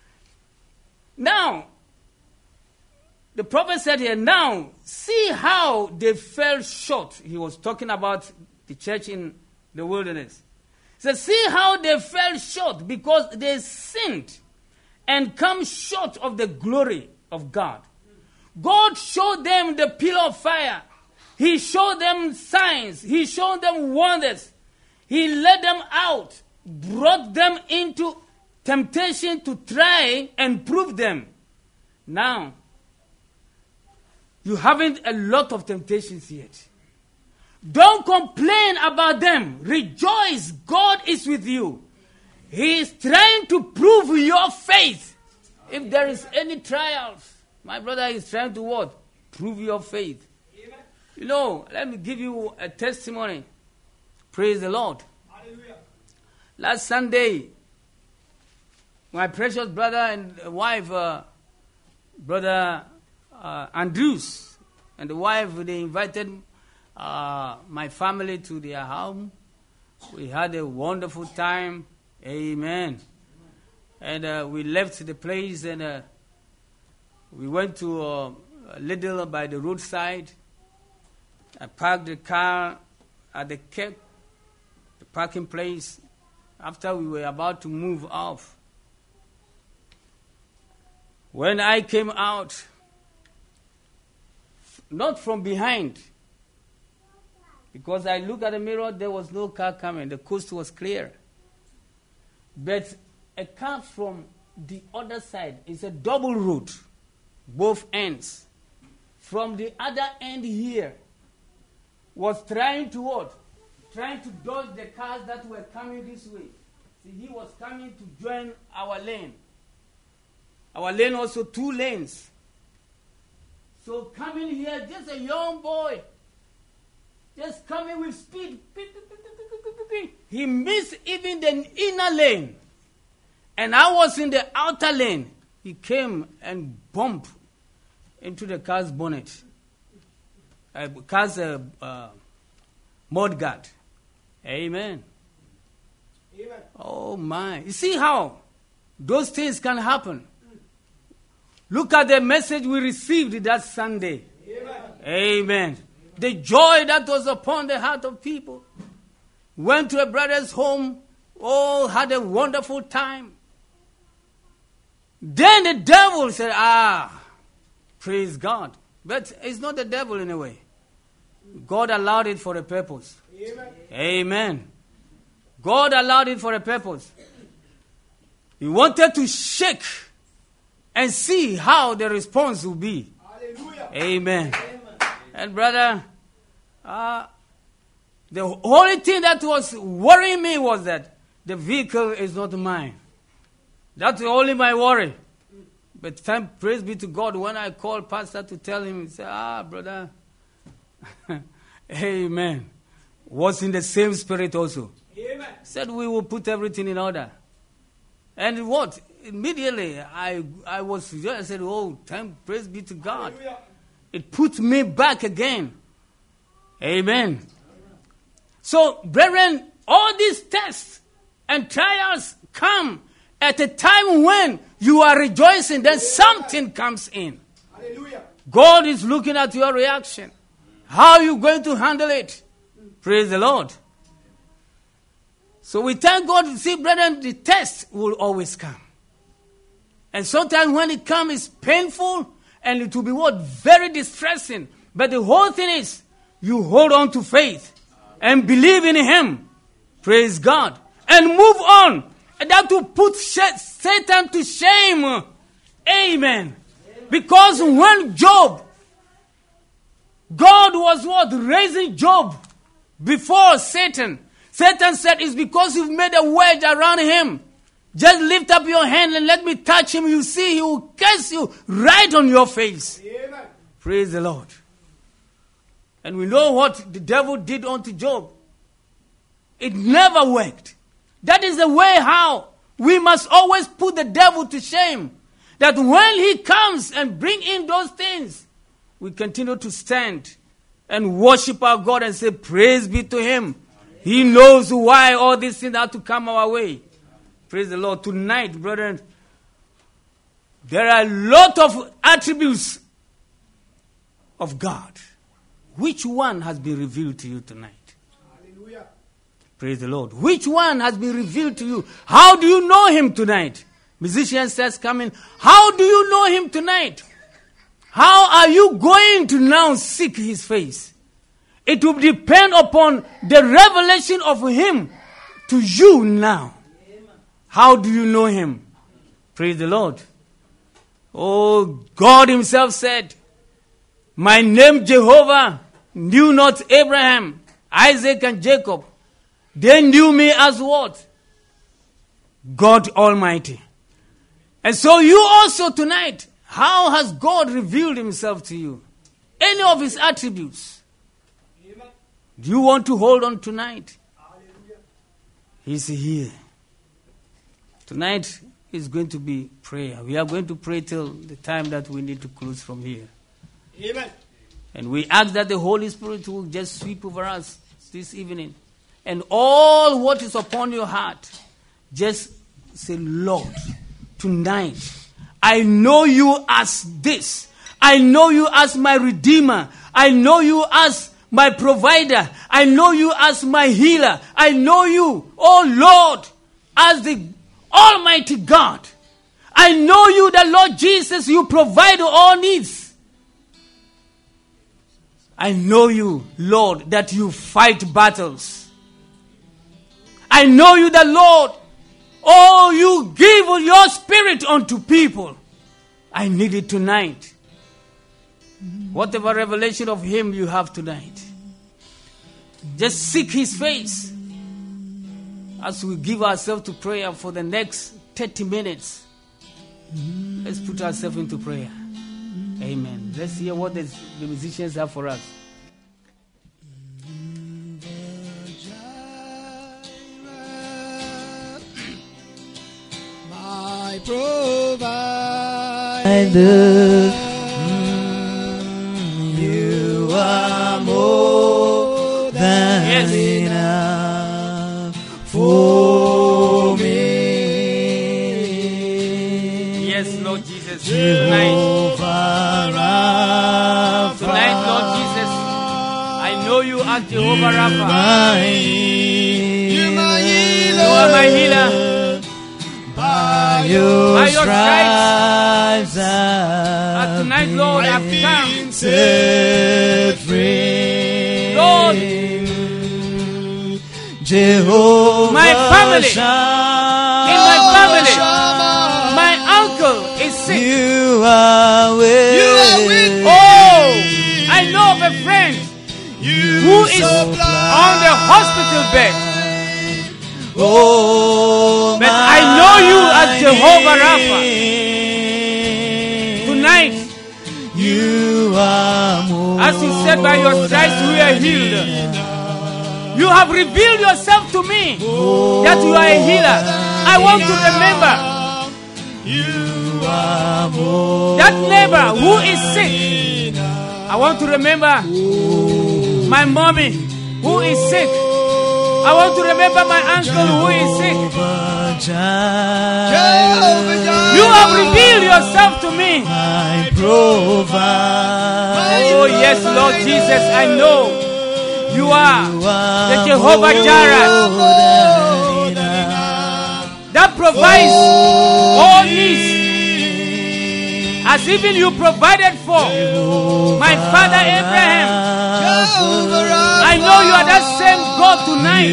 Now, the prophet said here, now, see how they fell short. He was talking about the church in the wilderness. He said, see how they fell short because they sinned and come short of the glory of God. God showed them the pillar of fire. He showed them signs. He showed them wonders. He led them out, brought them into temptation to try and prove them. Now, you haven't a lot of temptations yet. Don't complain about them. Rejoice. God is with you. He is trying to prove your faith. If there is any trials, my brother is trying to what? Prove your faith. Amen. You know, let me give you a testimony. Praise the Lord. Hallelujah. Last Sunday, my precious brother and wife, uh, brother uh, Andrews, and the wife, they invited uh, my family to their home. We had a wonderful time. Amen. And uh, we left the place and uh, we went to uh, a little by the roadside. I parked the car at the Cape, the parking place. After we were about to move off, when I came out, not from behind, because I looked at the mirror, there was no car coming. The coast was clear. But a car from the other side is a double road, both ends. From the other end here, was trying to what? Trying to dodge the cars that were coming this way. See, he was coming to join our lane. Our lane also two lanes. So coming here, just a young boy, just coming with speed. He missed even the inner lane. And I was in the outer lane. He came and bumped into the car's bonnet. Uh, car's uh, uh, mudguard. Amen. Amen. Oh my. You see how those things can happen. Look at the message we received that Sunday. Amen. Amen. The joy that was upon the heart of people. Went to a brother's home. Oh, had a wonderful time. Then the devil said, ah, praise God. But it's not the devil in a way. God allowed it for a purpose. Amen. Amen. God allowed it for a purpose. He wanted to shake and see how the response will be. Hallelujah. Amen. Amen. And brother, uh, the only thing that was worrying me was that the vehicle is not mine. That's only my worry. But thank, praise be to God, when I called pastor to tell him, he said, ah, brother, amen. Was in the same spirit also. Amen. Said we will put everything in order. And what? Immediately, I I was, I said, oh, thank, praise be to God. Hallelujah. It put me back again. Amen. So, brethren, all these tests and trials come at a time when you are rejoicing, then something comes in. Hallelujah. God is looking at your reaction. How are you going to handle it? Praise the Lord. So we thank God. See, brethren, the test will always come. And sometimes when it comes, it's painful and it will be what? Very distressing. But the whole thing is, you hold on to faith and believe in Him. Praise God. And move on. And that will put Satan to shame. Amen. Because when Job, God was what? Raising Job before Satan. Satan said, it's because you've made a wedge around him. Just lift up your hand and let me touch him. You see, he will curse you right on your face. Amen. Praise the Lord. And we know what the devil did unto Job. It never worked. That is the way how we must always put the devil to shame. That when he comes and bring in those things, we continue to stand and worship our God and say, praise be to Him. He knows why all these things have to come our way. Praise the Lord. Tonight, brethren, there are a lot of attributes of God. Which one has been revealed to you tonight? Hallelujah. Praise the Lord. Which one has been revealed to you? How do you know Him tonight? Musician says, come in. How do you know Him tonight? How are you going to now seek His face? It will depend upon the revelation of Him to you now. How do you know Him? Praise the Lord. Oh, God Himself said, my name Jehovah knew not Abraham, Isaac, and Jacob. They knew me as what? God Almighty. And so you also tonight, how has God revealed Himself to you? Any of His attributes? Do you want to hold on tonight? He's here. Tonight is going to be prayer. We are going to pray till the time that we need to close from here. Amen. And we ask that the Holy Spirit will just sweep over us this evening. And all what is upon your heart, just say, Lord, tonight, I know you as this. I know you as my Redeemer. I know you as my provider. I know you as my healer. I know you, oh Lord, as the Almighty God. I know you, the Lord Jesus, you provide all needs. I know you, Lord, that you fight battles. I know you, the Lord, oh, you give your spirit unto people. I need it tonight. Whatever revelation of Him you have tonight, just seek His face. As we give ourselves to prayer for the next thirty minutes, let's put ourselves into prayer. Amen. Let's hear what the, the musicians have for us. My provider, mm, you are more than Yes. enough for me. Yes, Lord Jesus. Tonight, tonight, Lord Jesus, I know you are Jehovah Rapha. You my healer. You are my healer. By your, By your stripes, And tonight, Lord, I've come. set free. Lord, Jehovah my family, Shammah, in my family, my uncle is sick. you are with, You are with me. Oh, I know of a friend you who is supply. on the hospital bed. Oh, But I know you as Jehovah Rapha. Tonight, you are more as you said, by your stripes we are healed. You have revealed yourself to me that you are a healer. I want to remember you are more that neighbor who is sick. I want to remember my mommy who is sick. I want to remember my uncle who is sick. You have revealed yourself to me. Oh yes, Lord Jesus, I know you are the Jehovah Jireh that provides all needs, as even you provided for my father Abraham. I know you are that same God tonight.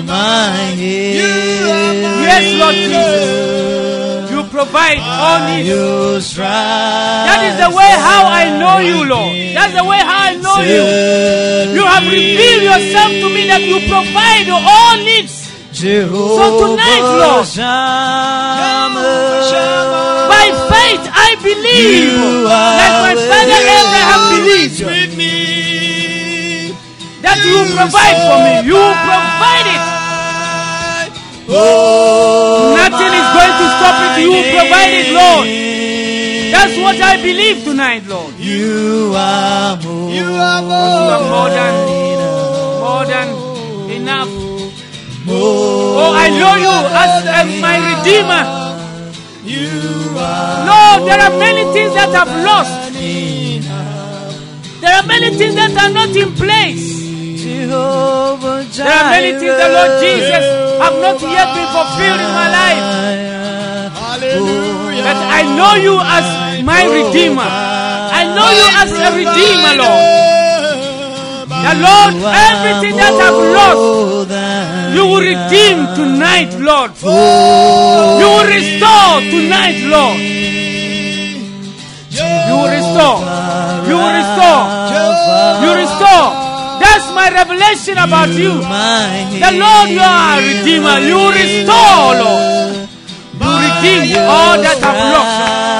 Yes, Lord Jesus, you provide all needs. That is the way how I know you, Lord. That's the way how I know you. You have revealed yourself to me that you provide all needs. So tonight, Lord, by faith I believe, like my father Abraham believed, that you provide for me. You provide it. Nothing is going to stop it. You provide it, Lord. That's what I believe tonight, Lord. You are more, you are more than, more than enough. Oh, I know you as, as my Redeemer. Lord, there are many things that I've lost. There are many things that are not in place. There are many things that, Lord Jesus, have not yet been fulfilled in my life. But I know you as my Redeemer. I know you as a Redeemer, Lord. The Lord, everything that I've lost, you will redeem tonight, Lord. You will restore tonight, Lord. You will restore. You will restore. You restore. That's my revelation about you. The Lord, you are a Redeemer. You will restore, Lord. You redeem all that I've lost.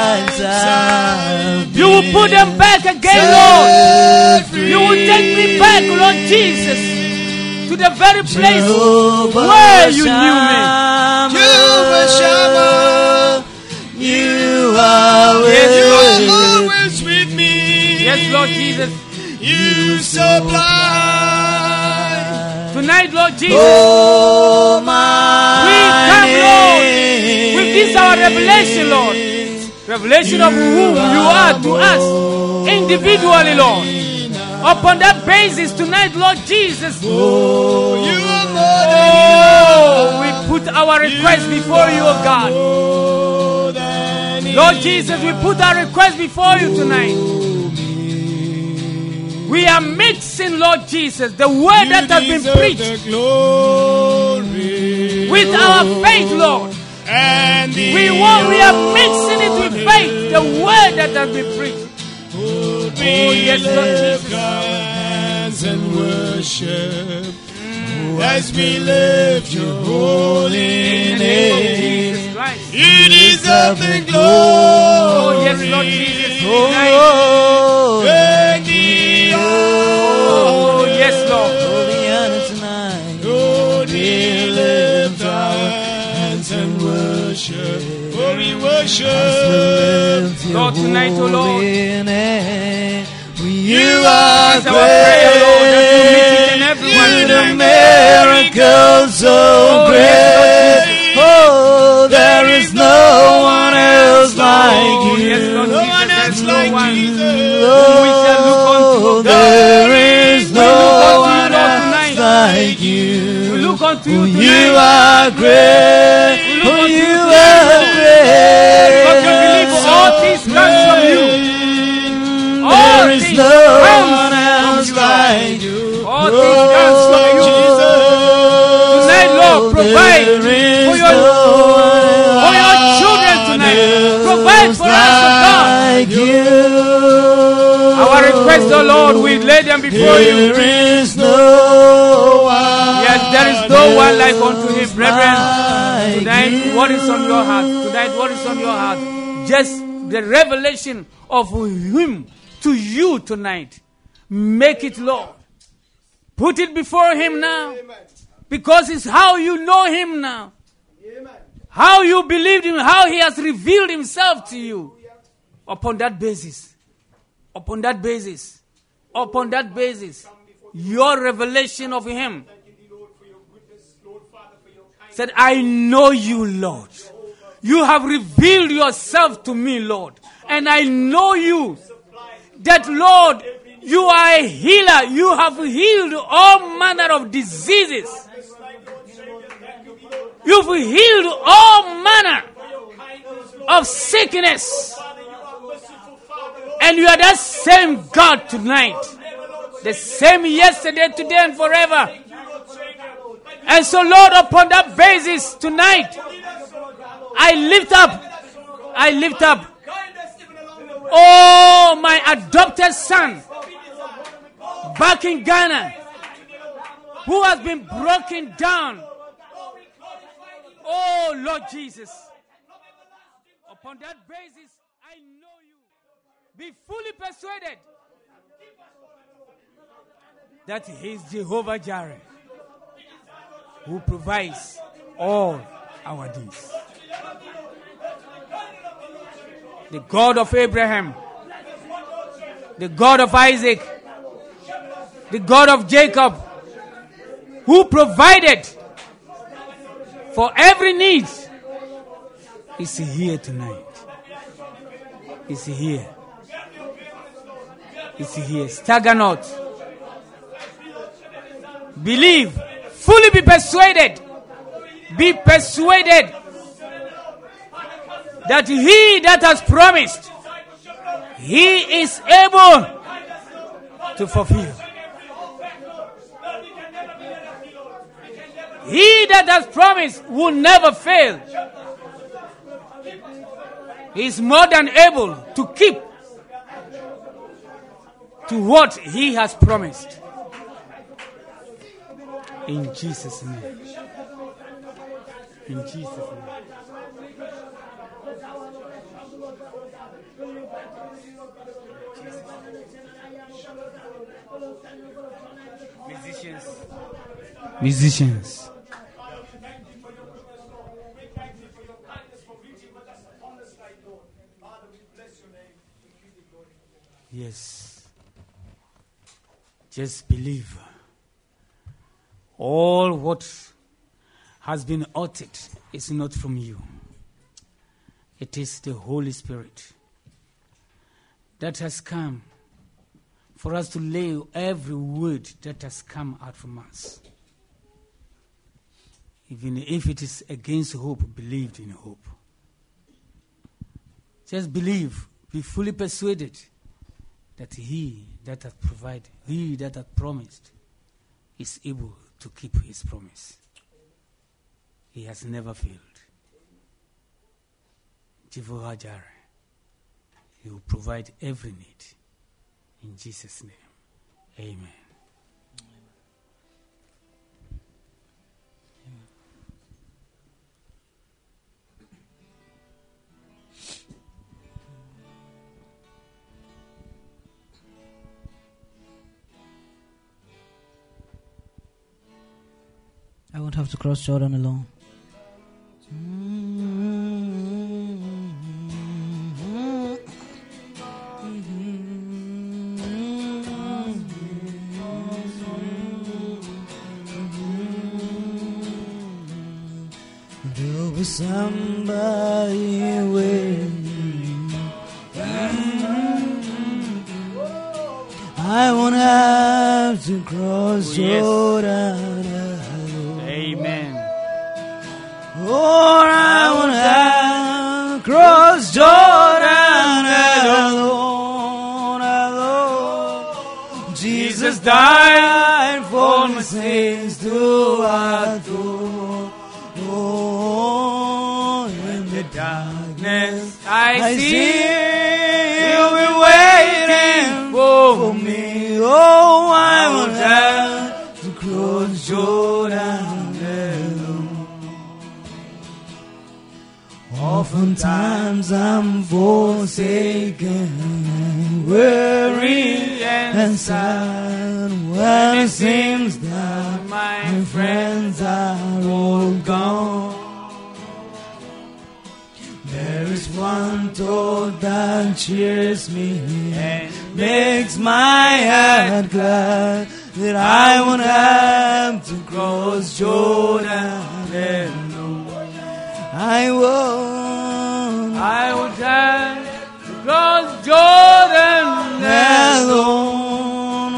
You will put them back again, Lord. You will take me back, Lord Jesus, to the very place where you knew me. Jehovah Shammah, you are always with me. Yes, Lord Jesus. You supply. Tonight, Lord Jesus, oh, my we come, Lord, with this our revelation, Lord. Revelation of who you are to us individually, Lord. Upon that basis tonight, Lord Jesus, oh, you are oh, we put our request before you, oh God. Lord Jesus, we put our request before you tonight. We are mixing, Lord Jesus, the word that has been preached with our faith, Lord. And we want, we are mixing it with faith, the word that has been preached. Oh, yes, Lord Jesus. And worship mm. as we lift your holy name. You deserve the glory. Oh, yes, Lord Jesus. Oh, and the oh, yes, Lord. Oh, we lift our hands and worship. Oh, we worship. Lord, tonight, oh Lord, you are great. Prayer, Lord, that you meet each and everyone you tonight. the miracle so oh, great. Yes, oh, there is no one else like oh, you. Yes, Lord, no Jesus, one else no like one. Jesus. Oh, we shall look unto there is no one you, else tonight. like you. We look unto you tonight. You are great. We look Oh, unto you you are great. Because you believe all things comes from you. All there is things no comes one else from you, like you. All things comes from you. Tonight, Lord, provide for your, for your children tonight. Provide for us, O God. Our request, O Lord, we lay them before you. There is no one. Yes, there is no one like unto him, brethren. Tonight, what is on your heart? Tonight, what is on your heart? Just the revelation of him to you tonight. Make it, Lord. Put it before him now. Because it's how you know him now. How you believed him, how he has revealed himself to you. Upon that basis. Upon that basis. Upon that basis. your revelation of him. Said, I know you, Lord. You have revealed yourself to me, Lord. And I know you. That, Lord, you are a healer. You have healed all manner of diseases. You've healed all manner of sickness. And you are that same God tonight. The same yesterday, today, and forever. And so, Lord, upon that basis tonight, I lift up, I lift up, oh, my adopted son, back in Ghana, who has been broken down. Oh, Lord Jesus, upon that basis, I know you. Be fully persuaded that he is Jehovah Jireh, who provides all our needs. The God of Abraham, the God of Isaac, the God of Jacob, who provided for every need, is here tonight. Is here. Is here. Stagger not. Believe. Fully be persuaded. Be persuaded that he that has promised, he is able to fulfill. He that has promised will never fail. He is more than able to keep to what he has promised. In Jesus' name. In Jesus' name. Musicians. Musicians. Yes. Just believe. All what has been uttered is not from you. It is the Holy Spirit that has come for us to lay every word that has come out from us. Even if it is against hope, believed in hope. Just believe, be fully persuaded that he that hath provided, he that hath promised, is able to keep his promise. He has never failed. Jehovah Jireh, he will provide every need. In Jesus' name, amen. I won't have to cross Jordan alone. There'll be somebody waiting. I won't have to cross Yes. Jordan. Lord, I won't have to cross Jordan alone, alone. Jesus died for my sins to atone. Oh, in the darkness I, I see, see you'll be waiting for me. Oh, I won't have to cross Jordan alone. Oftentimes I'm forsaken and weary and sad when it seems that my friends are all gone. There is one mantle that cheers me and makes my heart glad, that I won't have to cross Jordan alone. I won't, I would have to cross Jordan alone.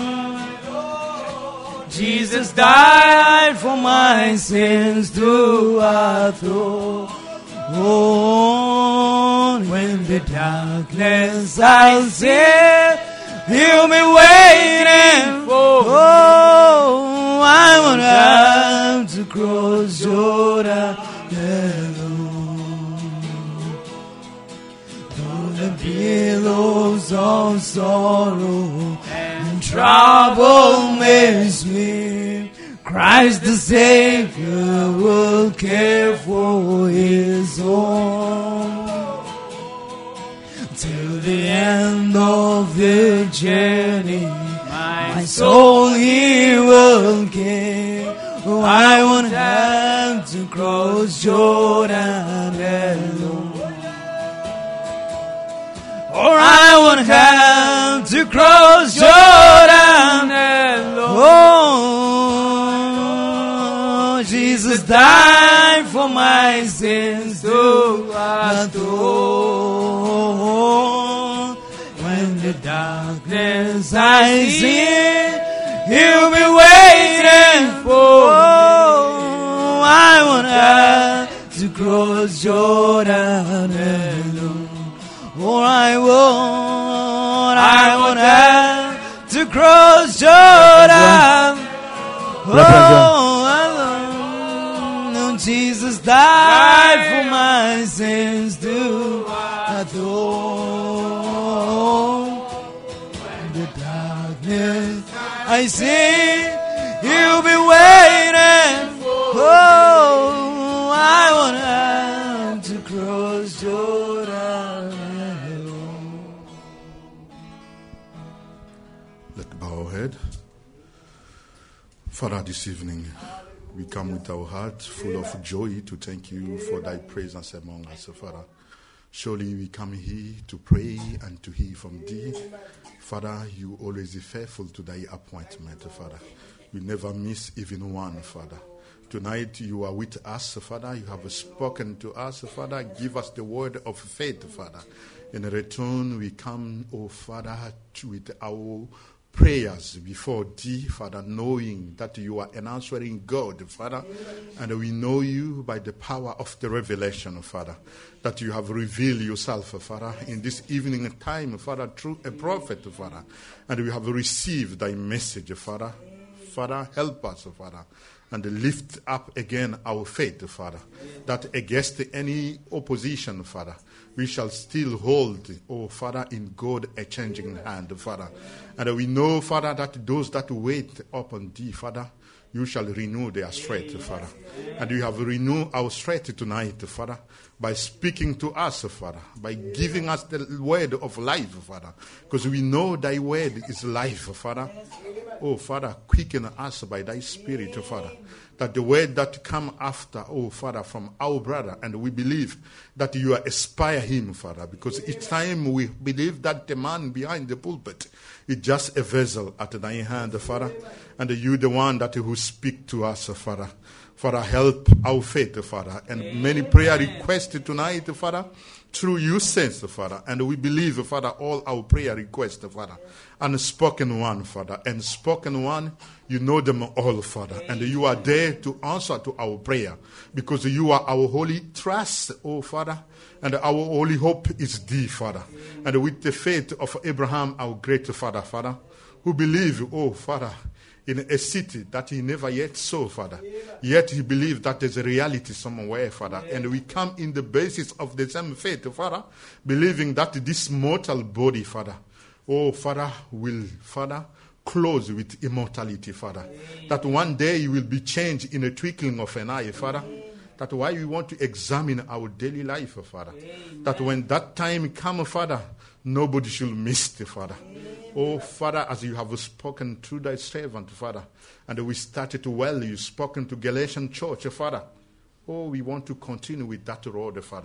Jesus died for my sins to overthrow. Oh, when the darkness I'll see, He'll be waiting for. Oh, I won't have to cross Jordan alone. Though the billows of sorrow and trouble may sweep, Christ the Savior will care for His own. Till the end of the journey, my soul He will give. Oh, I won't have to cross Jordan alone. Or I won't have to cross Jordan alone. Oh, Jesus died for my sins to atone. When the darkness I see, He'll be waiting for. Oh, I won't have to cross Jordan alone. Or I won't, I won't have to cross Jordan. Oh, alone. Jesus died for my sins to atone. In the darkness I see, He'll be waiting. Oh, I won't have to cross Jordan. Let's bow our head. Father, this evening we come with our heart full of joy to thank you for thy presence among us, Father. Surely we come here to pray and to hear from thee. Father, you always be faithful to thy appointment, Father. You never miss even one, Father. Tonight you are with us, Father. You have spoken to us, Father. Give us the word of faith, Father. In return, we come, oh Father, with our prayers before thee, Father, knowing that you are an answering God, Father. And we know you by the power of the revelation, Father, that you have revealed yourself, Father, in this evening time, Father, through a prophet, Father. And we have received thy message, Father. Father, help us, Father, and lift up again our faith, Father, that against any opposition, Father, we shall still hold, oh Father, in God a changing hand, Father. And we know, Father, that those that wait upon thee, Father, you shall renew their strength, Father. And you have renewed our strength tonight, Father, by speaking to us, Father, by giving us the word of life, Father, because we know thy word is life, Father. Oh, Father, quicken us by thy Spirit, Father, that the word that come after, oh, Father, from our brother, and we believe that you aspire him, Father, because each time we believe that the man behind the pulpit is just a vessel at thy hand, Father, and you the one that who speak to us, Father. Father, help our faith, Father, and Amen. Many prayer requests tonight, Father, through your sense, Father, and we believe, Father, all our prayer requests, Father, and spoken one, Father, and spoken one, you know them all, Father, and you are there to answer to our prayer, because you are our holy trust, oh Father, and our holy hope is thee, Father, and with the faith of Abraham, our great Father, Father, who believe, oh Father, in a city that he never yet saw, Father. Yet he believed that there's a reality somewhere, Father. And we come in the basis of the same faith, Father, believing that this mortal body, Father, oh, Father, will, Father, close with immortality, Father. That one day you will be changed in a twinkling of an eye, Father. That's why we want to examine our daily life, Father. That when that time comes, Father, nobody should miss it, Father. Oh, Father, as you have spoken through thy servant, Father, and we started well, you've spoken to Galatian church, Father. Oh, we want to continue with that road, Father.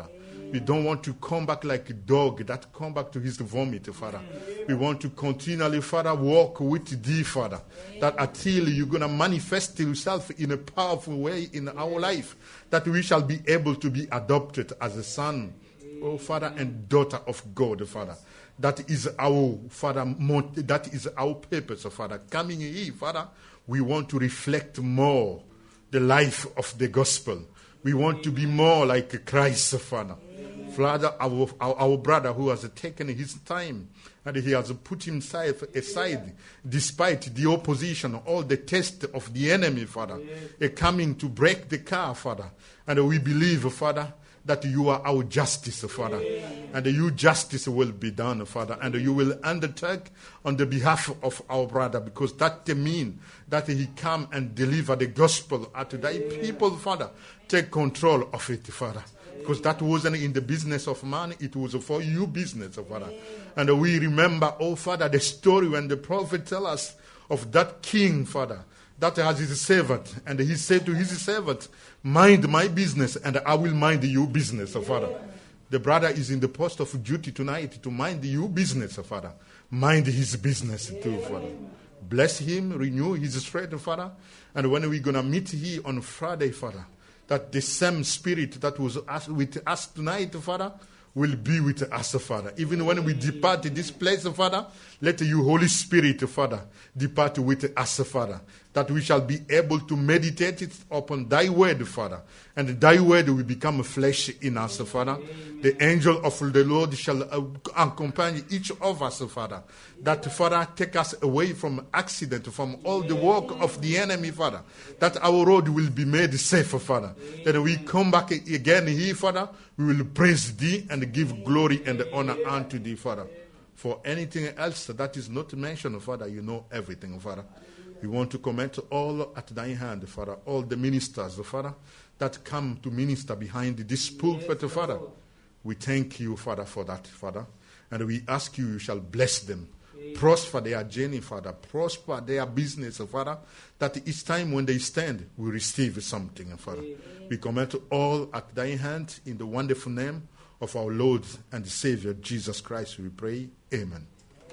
We don't want to come back like a dog that come back to his vomit, Father. We want to continually, Father, walk with thee, Father. That until you're going to manifest yourself in a powerful way in our life, that we shall be able to be adopted as a son, oh Father, and daughter of God, Father. That is our, Father, that is our purpose, Father. Coming here, Father, we want to reflect more the life of the gospel. We want to be more like Christ, Father. Father, our, our, our brother who has taken his time and he has put himself aside despite the opposition, all the test of the enemy, Father, yes. coming to break the car, Father. And we believe, Father, that you are our justice, Father. Yes. And your justice will be done, Father. And you will undertake on the behalf of our brother, because that means that he come and deliver the gospel to thy people, Father. Take control of it, Father. Because that wasn't in the business of man, it was for you business, Father. And we remember, oh Father, the story when the prophet tell us of that king, Father, that has his servant. And he said to his servant, mind my business and I will mind your business, Father. The brother is in the post of duty tonight to mind your business, Father. Mind his business too, Father. Bless him, renew his strength, Father. And when we're going to meet here on Friday, Father, that the same spirit that was with us tonight, Father, will be with us, Father. Even when we depart this place, Father, let you, Holy Spirit, Father, depart with us, Father, that we shall be able to meditate it upon thy word, Father, and thy word will become flesh in us, Father. The angel of the Lord shall accompany each of us, Father, that, Father, take us away from accident, from all the work of the enemy, Father, that our road will be made safe, Father. That we come back again here, Father, we will praise thee and give glory and honor unto thee, Father. For anything else that is not mentioned, Father, you know everything, Father. We want to commit all at thy hand, Father, all the ministers, Father, that come to minister behind this pulpit, Father. We thank you, Father, for that, Father. And we ask you, you shall bless them. Prosper their journey, Father. Prosper their business, Father. That each time when they stand, we receive something, Father. We commit all at thy hand in the wonderful name of our Lord and Savior, Jesus Christ, we pray. Amen.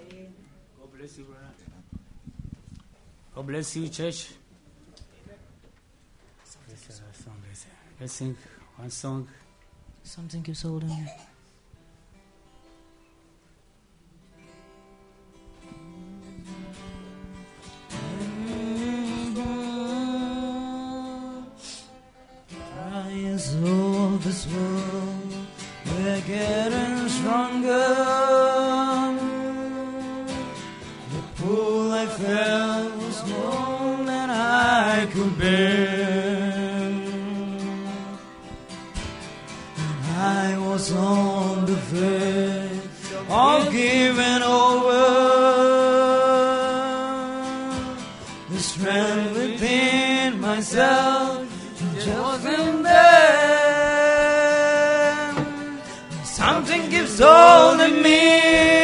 God bless you, brother. God bless you, church. Let's sing one song. Something keeps holding me. Trials of this world, we're getting stronger. The pull I felt was more than I could bear. I was on the verge of giving over. The strength within myself just wasn't there. Something keeps holding me.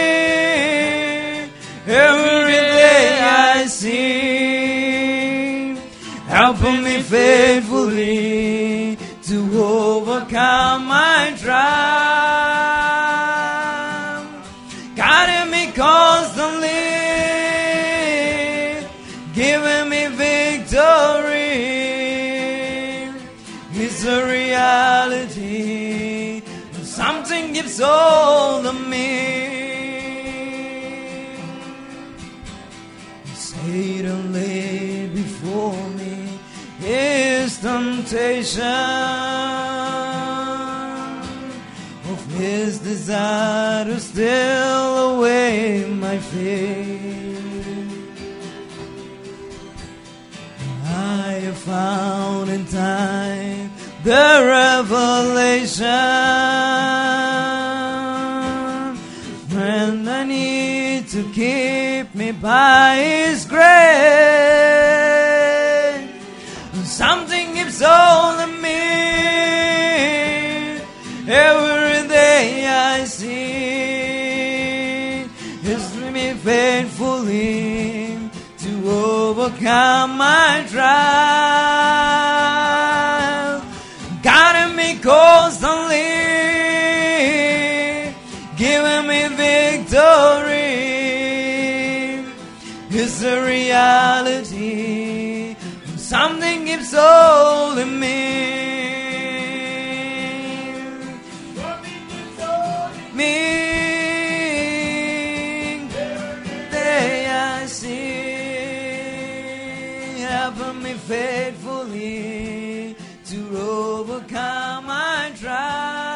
Every day I see, helping me faithfully to overcome my trial, guiding me constantly, giving me victory. It's a reality. Something keeps hold of me. Satan lay before me his temptation of his desire to steal away my faith. I have found in time the revelation, friend, I need to keep me by his grace. Something keeps holding me. Every day I see is me faithfully to overcome my trial, guiding me constantly, reality. Something keeps holding me. Me. There I see. Help me faithfully to overcome my trials.